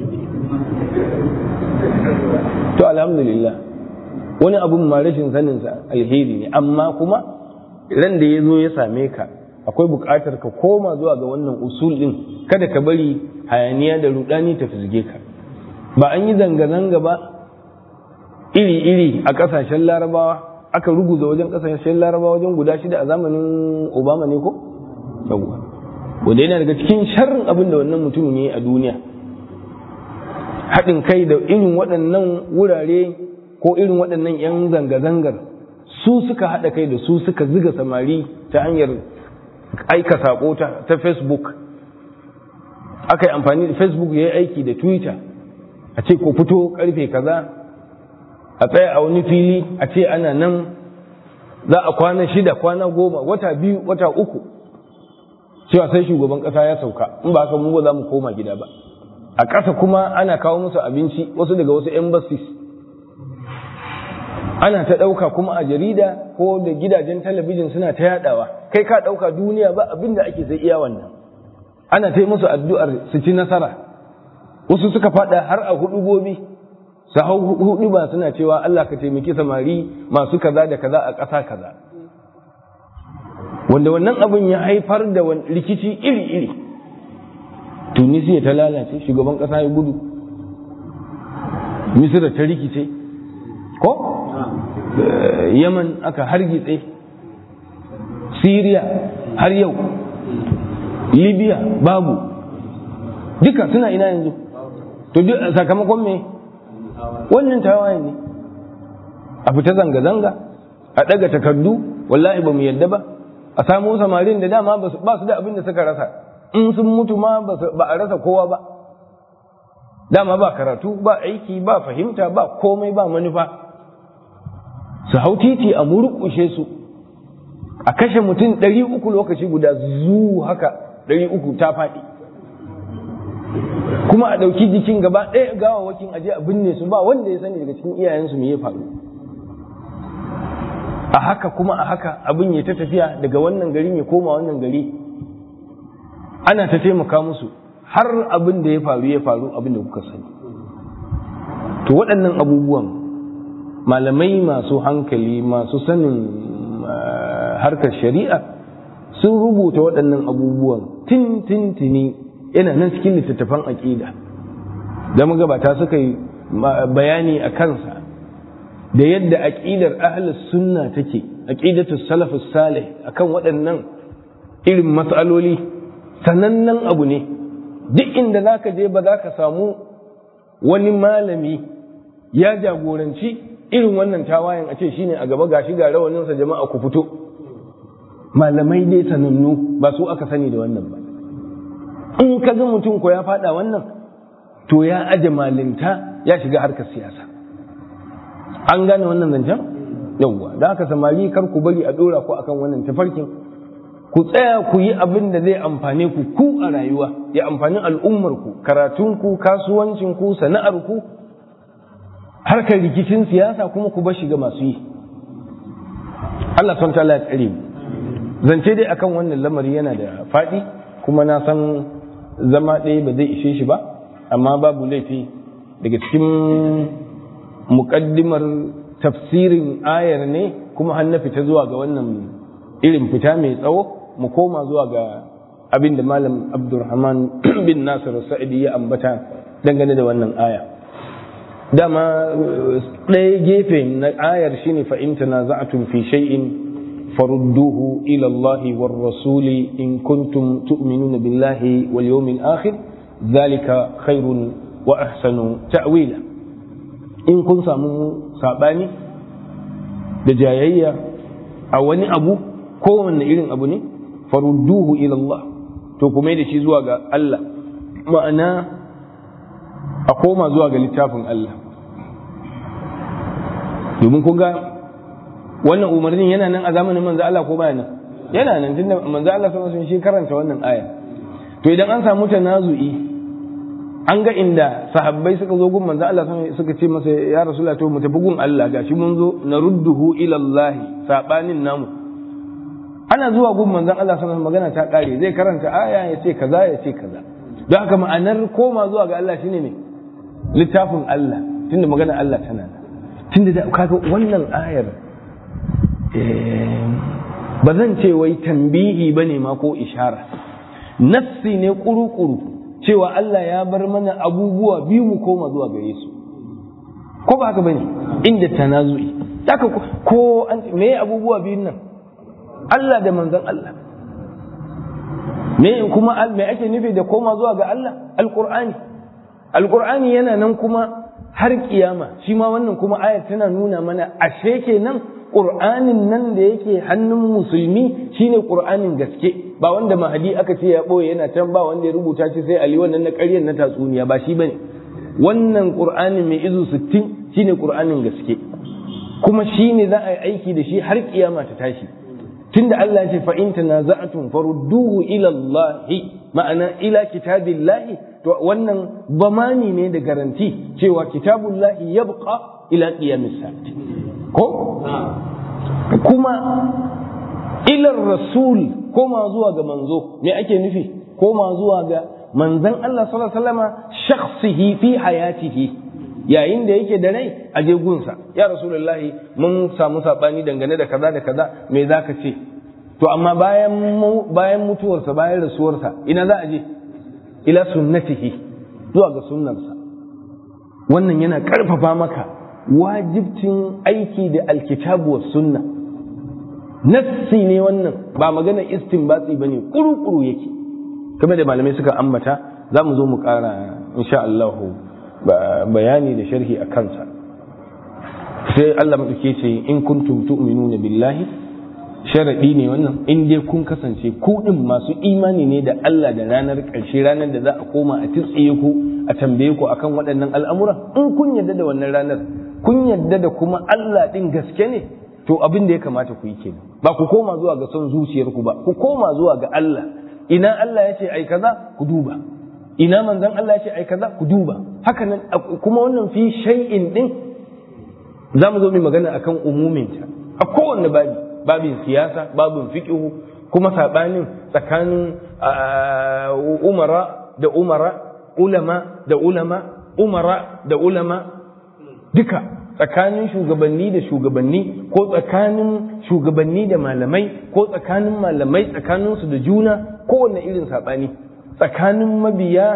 To alhamdulillah wani abun ma rashin sanin sa alheri ne, amma kuma ran da ya zo ya same ka akwai buƙatar ka koma zuwa ga wannan usul din, kada ka bari hayaniya da rudani ta fizge ka. Ba an yi zanga-zanga ba iri-iri a ƙasashen larabawa, aka ruguza wajen ƙasashen larabawa wajen guda shida a zamanin Obama ne ko? Yawwa. Wanda yana daga cikin sharrin abin da wannan mutumin ya yi a duniya. Haɗin kai da irin waɗannan wurare ko irin waɗannan 'yan zanga-zangar su suka haɗa kai da su suka ziga samari ta hanyar aika saƙo ta Facebook. Aka yi amfani da Facebook ya yi aiki da Twitter. A ce ko fito karfe kaza a tsaya a wani fili a ce ana nan za a kwana shida kwana goma wata biyu wata uku cewa sai shugaban kasa ya sauka, in ba haka mu ba za mu koma gida ba. A ƙasa kuma ana kawo musu abinci wasu daga wasu embassies, ana ta ɗauka kuma a jarida ko da gidajen talabijin suna ta yaɗawa, kai ka ɗauka duniya ba abin da ake sai iya wannan. Ana ta yi musu addu'ar su ci nasara. Wasu suka fada har a hudu gobe su hau hudu ba suna cewa Allah ka taimaki samari masu kaza da kaza a ƙasa kaza, wanda wannan abin ya haifar da rikici iri-iri. Tunisiya ta lalace, shugaban ƙasa ya gudu, Misira ta rikice ko Yaman aka hargitse, Syria har yau, Libya babu, duka suna ina yanzu. To duk sakamakon me wannan tawaye ne. A fita zanga-zanga, a ɗaga takardu, wallahi ba mu yadda ba, a samu samarin da dama ba su da abin da suka rasa, in sun mutu ma ba a rasa kowa ba, dama ba karatu ba aiki ba fahimta ba komai ba manufa, su hau titi a murƙushe su, a kashe mutum ɗari uku lokaci guda zu haka ɗari uku ta faɗi, kuma a ɗauki jikin gaba ɗaya gawawakin aje a binne su ba wanda ya sani daga cikin iyayensu me ya faru. A haka kuma a haka abin ya ta tafiya daga wannan gari ya koma wannan gari, ana ta taimaka musu har abin da ya faru ya faru abin da kuka sani. To waɗannan abubuwan malamai masu hankali masu sanin harkar shari'a sun rubuta waɗannan abubuwan tintintini, yana nan cikin littattafan aƙida da magabata suka yi bayani a kansa, da yadda aƙidar ahlus sunna take, aƙidatus salafus salih akan waɗannan irin matsaloli sanannen abu ne. Duk inda zaka je ba za ka samu wani malami ya jagoranci irin wannan tawayen a ce shine a gaba gashi ga rawaninsa jama'a ku fito. Malamai dai sanannu ba su aka sani da wannan ba. In ka ga mutum ko ya faɗa wannan to ya aje malinta ya shiga harkar siyasa. An gane wannan zancen? Yawwa, da haka samari kar ku bari a ɗora ku akan wannan tafarkin, ku tsaya ku yi abin da zai amfane ku ku a rayuwa, ya amfani al'ummarku, karatunku, kasuwancinku, sana'arku, harkar rikicin siyasa kuma ku bar shiga masu yi. Allah son ta Allah ya tsare mu. Zance dai akan wannan lamari yana da faɗi, kuma na san zama ɗaya ba zai ishe shi ba, amma babu laifi daga cikin muƙaddimar tafsirin ayar ne kuma har na fita zuwa ga wannan irin fita mai tsawo, mu koma zuwa ga abin da Malam Abdurrahman bin Nasir Sa'idi ya ambata dangane da wannan aya. Dama ɗaya gefe na ayar shine fa in tanaza'tum fi shay'in farudduhu ila Allahi war rasuli in kuntum tu'minuna billahi wal yawmil akhir dhalika khairun wa ahsanu ta'wila. In kun samu sabani da jayayya a wani abu, kowanne irin abu ne, farudduhu ila Allah, to kuma da shi zuwa ga Allah, ma'ana a koma zuwa ga littafin Allah, domin kun ga wannan umarnin yana nan a zamanin manzo Allah ko baya nan yana nan tunda manzo Allah sallallahu alaihi wasallam shi karanta wannan aya to idan an samu tanazu'i an ga inda sahabbai suka zo gun manzo Allah suka ce masa ya rasulullah to mu tafi gun Allah gashi mun zo narudduhu ila Allah sabanin namu ana zuwa gun manzon Allah sallallahu alaihi magana ta kare zai karanta aya ya ce kaza ya ce kaza don haka ma'anar koma zuwa ga Allah shine ne littafin Allah tunda magana Allah tana tunda da kaga wannan ayar ba zan ce wai tambihi bane ma ko ishara nassi ne kuru-kuru cewa Allah ya bar mana abubuwa biyu mu koma zuwa gare su ko ba haka bane inda tanazu'i haka ko an me abubuwa biyun nan Allah da manzon Allah me kuma me ake nufi da koma zuwa ga Allah alqur'ani alqur'ani yana nan kuma har kiyama shi ma wannan kuma ayat tana nuna mana ashe kenan qur'anin nan da yake hannun musulmi shine qur'anin gaske ba wanda mahadi aka ce ya boye yana can ba wanda ya rubuta shi sai ali wannan na ƙaryar na tatsuniya ba shi bane wannan qur'anin mai izu sittin shine qur'anin gaske kuma shine za a yi aiki da shi har kiyama ta tashi tunda Allah ya ce fa in tanaza'tum farudduhu ila Allah ma'ana ila kitabillahi to wannan bamani ne da garanti cewa kitabullahi yabqa ila qiyamis sa'ati ko kuma ila rasul koma zuwa ga manzo me ake nufi koma zuwa ga manzon Allah sallallahu alaihi wasallama shakhsihi fi hayatihi yayin da yake da rai a je gunsa ya rasulullahi mun samu sabani dangane da kaza da kaza me zaka ce to amma bayan bayan mutuwarsa bayan rasuwarsa ina za a je ila sunnatihi zuwa ga sunnarsa wannan yana karfafa maka wajibcin aiki da alkitabu was sunna nassi ne wannan ba magana istinbati bane kuru-kuru yake kamar da malamai suka ambata za mu zo mu kara insha Allah bayani da sharhi a kansa sai Allah maɗauke ce in kuntum tu'minuna billahi sharadi ne wannan in dai kun kasance ku din masu imani ne da Allah da ranar ƙarshe ranar da za a koma a tsiye ku a tambaye ku akan waɗannan al'amura in kun yarda da wannan ranar kun yarda da kuma Allah din gaske ne to abin da ya kamata ku yi kenan ba ku koma zuwa ga son zuciyarku ba ku koma zuwa ga Allah ina Allah ya ce ai kaza ku duba ina manzon Allah ya ce ai kaza ku duba haka nan kuma wannan fi shay'in din zamu zo mu magana akan umumin ta a kowanne babi babin siyasa babin fiqhu kuma sabanin tsakanin umara da umara ulama da ulama umara da ulama duka tsakanin shugabanni da shugabanni ko tsakanin shugabanni da malamai ko tsakanin malamai tsakaninsu da juna kowanne irin saɓani tsakanin mabiya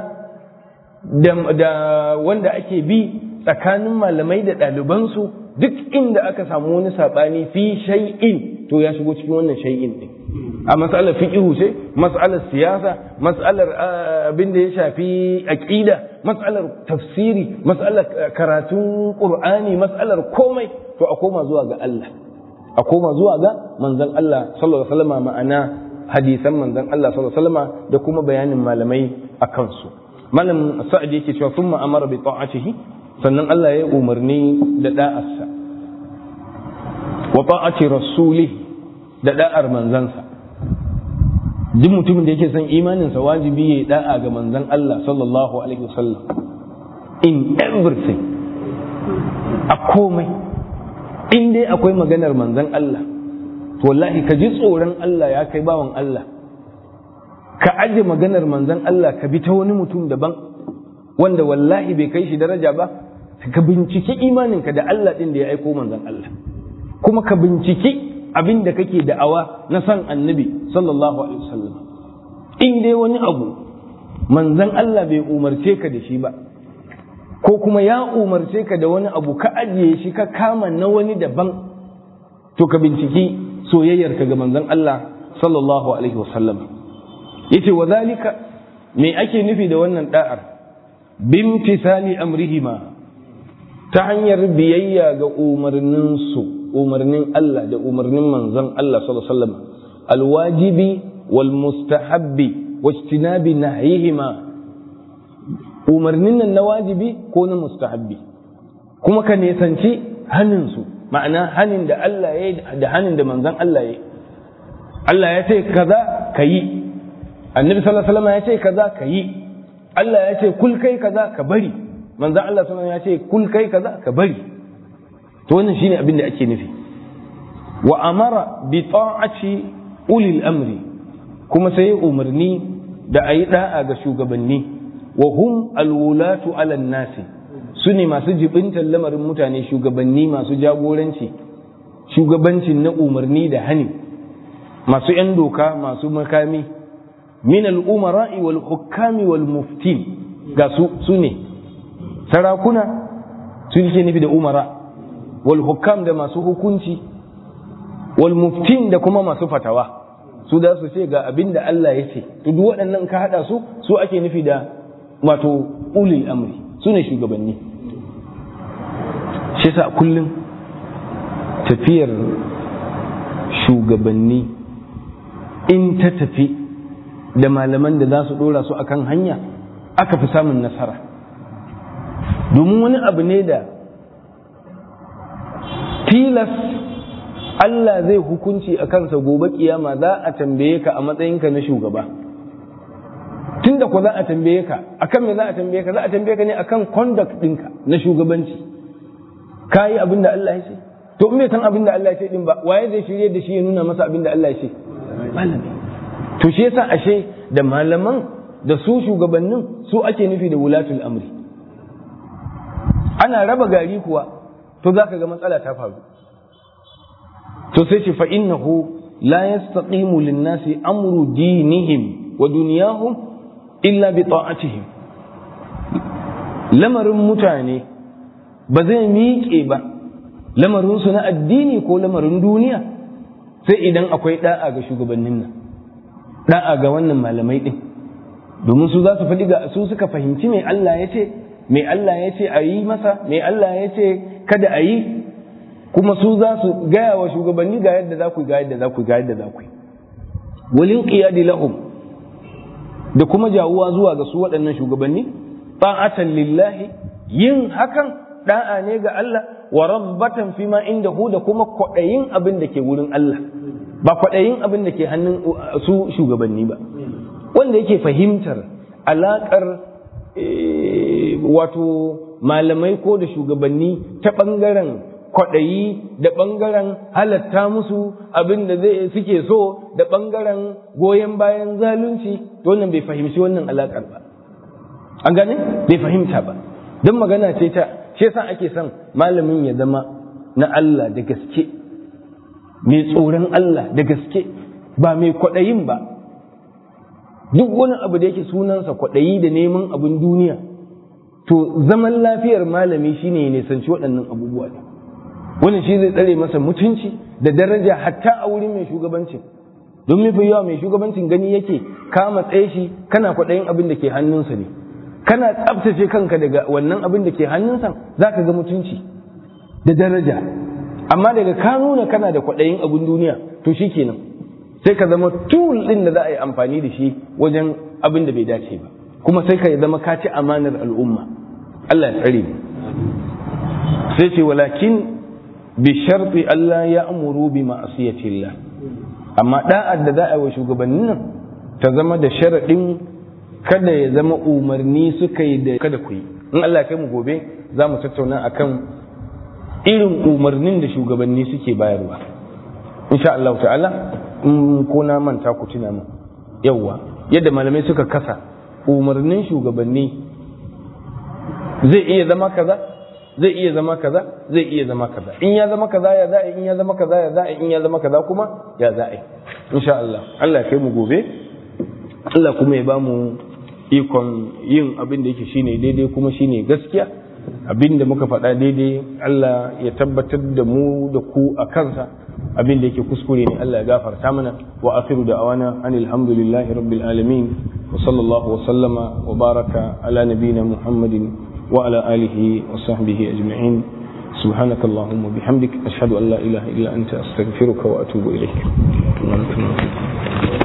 da wanda ake bi tsakanin malamai da ɗalibansu duk inda aka samu wani saɓani fi shay'in to ya shigo cikin wannan shay'in ɗin a matsalar fiqhu ce matsalar siyasa matsalar abin da ya shafi aqida matsalar tafsiri matsalar karatun qur'ani matsalar komai to a koma zuwa ga Allah a koma zuwa ga manzon Allah sallallahu alaihi wasallam ma'ana hadisan manzon Allah sallallahu alaihi wasallam da kuma bayanin malamai akan su malam sa'id yake cewa thumma amara bi ta'atihi sannan Allah ya umarni da da'arsa wa ta'ati rasulihi da da'ar manzansa duk mutumin da yake son imaninsa wajibi ya da'a ga manzon Allah sallallahu alaihi wasallam in everything a komai in dai akwai maganar manzon Allah to wallahi ka ji tsoron Allah ya kai bawan Allah ka aje maganar manzon Allah ka bi ta wani mutum daban wanda wallahi bai kai shi daraja ba ka binciki imaninka da Allah din da ya aiko manzon Allah kuma ka binciki abin da kake da'awa na san annabi sallallahu alaihi wasallam in dai wani abu manzon Allah bai umarce ka da shi ba ko kuma ya umarce ka da wani abu ka ajiye shi ka kama na wani daban to ka binciki soyayyarka ga manzon Allah sallallahu alaihi wasallam yace wa zalika me ake nufi da wannan da'ar bimtisali amrihima ta hanyar biyayya ga umarninsu umarnin Allah da umarnin manzon Allah sallallahu alaihi wasallam alwajibi wal mustahabbi wajtinabi nahyihima umarnin nan na wajibi ko na mustahabbi kuma ka nisanci hanin su ma'ana hanin da Allah ya yi da hanin da manzon Allah ya yi. Allah ya ce kaza ka yi, annabi sallallahu alaihi wasallam ya ce kaza ka yi, Allah ya ce kul kai kaza ka bari, manzon Allah sallallahu alaihi wasallam ya ce kul kai kaza ka bari. To wannan shine abin da ake nufi. Wa amara bi ta'ati ulil amri, kuma sai umarni da ayi da'a ga shugabanni, wa hum alwulatu ala nasi, su ne masu jibintar lamarin mutane, shugabanni masu jagoranci, shugabancin na umarni da hani, masu ‘yan doka, masu makami, min al'umara'i wal hukami wal muftin, ga su su ne sarakuna, su ne nufi da umara, wal hukam da masu hukunci, wal muftin da kuma masu fatawa, su da su ce ga abin da Allah ya ce, duk waɗannan ka haɗa su, su ake nufi da wato ulil amri, su ne shugabanni. Shi sa kullum tafiyar shugabanni in ta tafi da malaman da za su dora su akan hanya aka fi samun nasara, domin wani abu ne da tilas Allah zai hukunci a kansa gobe kiyama, za a tambaye ka a matsayinka na shugaba. Tunda ko za a tambaye ka akan me za a tambaye ka, za a tambaye ka ne akan conduct ɗinka na shugabanci. Ka yi abin da Allah ya ce, to in bai san abin da Allah ya ce din ba, waye zai shirye da shi ya nuna masa abin da Allah ya ce? Malami. To shi yasa ashe da malaman da su shugabannin su ake nufi da wulatul amri. Ana raba gari kuwa to zaka ga matsala ta faru. To sai ce fa innahu la yastaqimu lin-nasi amru dinihim wa dunyahum illa bi ta'atihim. Lamarin mutane ba zai miƙe ba, lamarinsu na addini ko lamarin duniya, sai idan akwai da'a ga shugabannin nan, da'a ga wannan malamai ɗin, domin su za su faɗi ga su suka fahimci mai Allah ya ce, mai Allah ya ce a yi masa, mai Allah ya ce kada a yi, kuma su za su gaya wa shugabanni ga yadda za ku ga yadda za ku ga yadda za ku yi. Walin qiyadi lahum, da kuma jawuwa zuwa ga su waɗannan shugabanni, ta'atan lillahi, yin hakan da'a ne ga Allah, wa rabbatan fi ma indahu, da kuma kwaɗayin abin da ke wurin Allah, ba kwaɗayin abin da ke hannun su shugabanni ba. Wanda yake fahimtar alaƙar wato malamai ko da shugabanni ta ɓangaren kwaɗayi da ɓangaren halatta musu abin da zai suke so da ɓangaren goyon bayan zalunci, to wannan bai fahimci wannan alaƙar ba. An gane? Bai fahimta ba. Don magana ce ta shi yasa ake son malamin ya zama na Allah da gaske, mai tsoron Allah da gaske, ba mai kwaɗayin ba. Duk wani abu da yake sunansa kwaɗayi da neman abin duniya, to zaman lafiyar malami shine ya nisanci waɗannan abubuwa ne. Wannan shi zai tsare masa mutunci da daraja hatta a wurin mai shugabancin. Don mafi yawa mai shugabancin gani yake kama tsaye shi kana kwaɗayin abin da ke hannunsa ne. Kana tsabtace kanka daga wannan abin da ke hannunsa za ka ga mutunci da daraja, amma daga ka nuna kana da kwaɗayin abin duniya to shi kenan sai ka zama tool ɗin da za a yi amfani da shi wajen abin da bai dace ba, kuma sai ka zama ka ci amanar al'umma. Allah ya tsare mu. Sai ce walakin bi sharti Allah ya amuru bi ma'asiyatillah, amma da'ar da za a yi wa shugabannin nan ta zama da sharaɗin kada ya zama umarni suka yi da kada ku yi. In Allah kai mu gobe za mu tattauna akan irin umarnin da shugabanni suke bayarwa insha Allah ta'ala. In ko na manta ku tuna mu yawa yadda malamai suka kasa umarnin shugabanni, zai iya zama kaza, zai iya zama kaza, zai iya zama kaza, in ya zama kaza ya za'a, in ya zama kaza ya za'a, in ya zama kaza kuma ya za'a insha Allah. Allah kai mu gobe, Allah kuma ya bamu ikon yin abin da yake shine daidai kuma shine gaskiya. Abin da muka faɗa daidai Allah ya tabbatar da mu da ku a kansa, abin da yake kuskure ne Allah ya gafarta mana. Wa akhiru da'wana anil hamdulillahi rabbil alamin wa sallallahu wa sallama wa baraka ala nabiyyina Muhammadin wa ala alihi wa sahbihi ajma'in. سبحانك اللهم وبحمدك أشهد أن لا إله إلا أنت أستغفرك وأتوب إليك.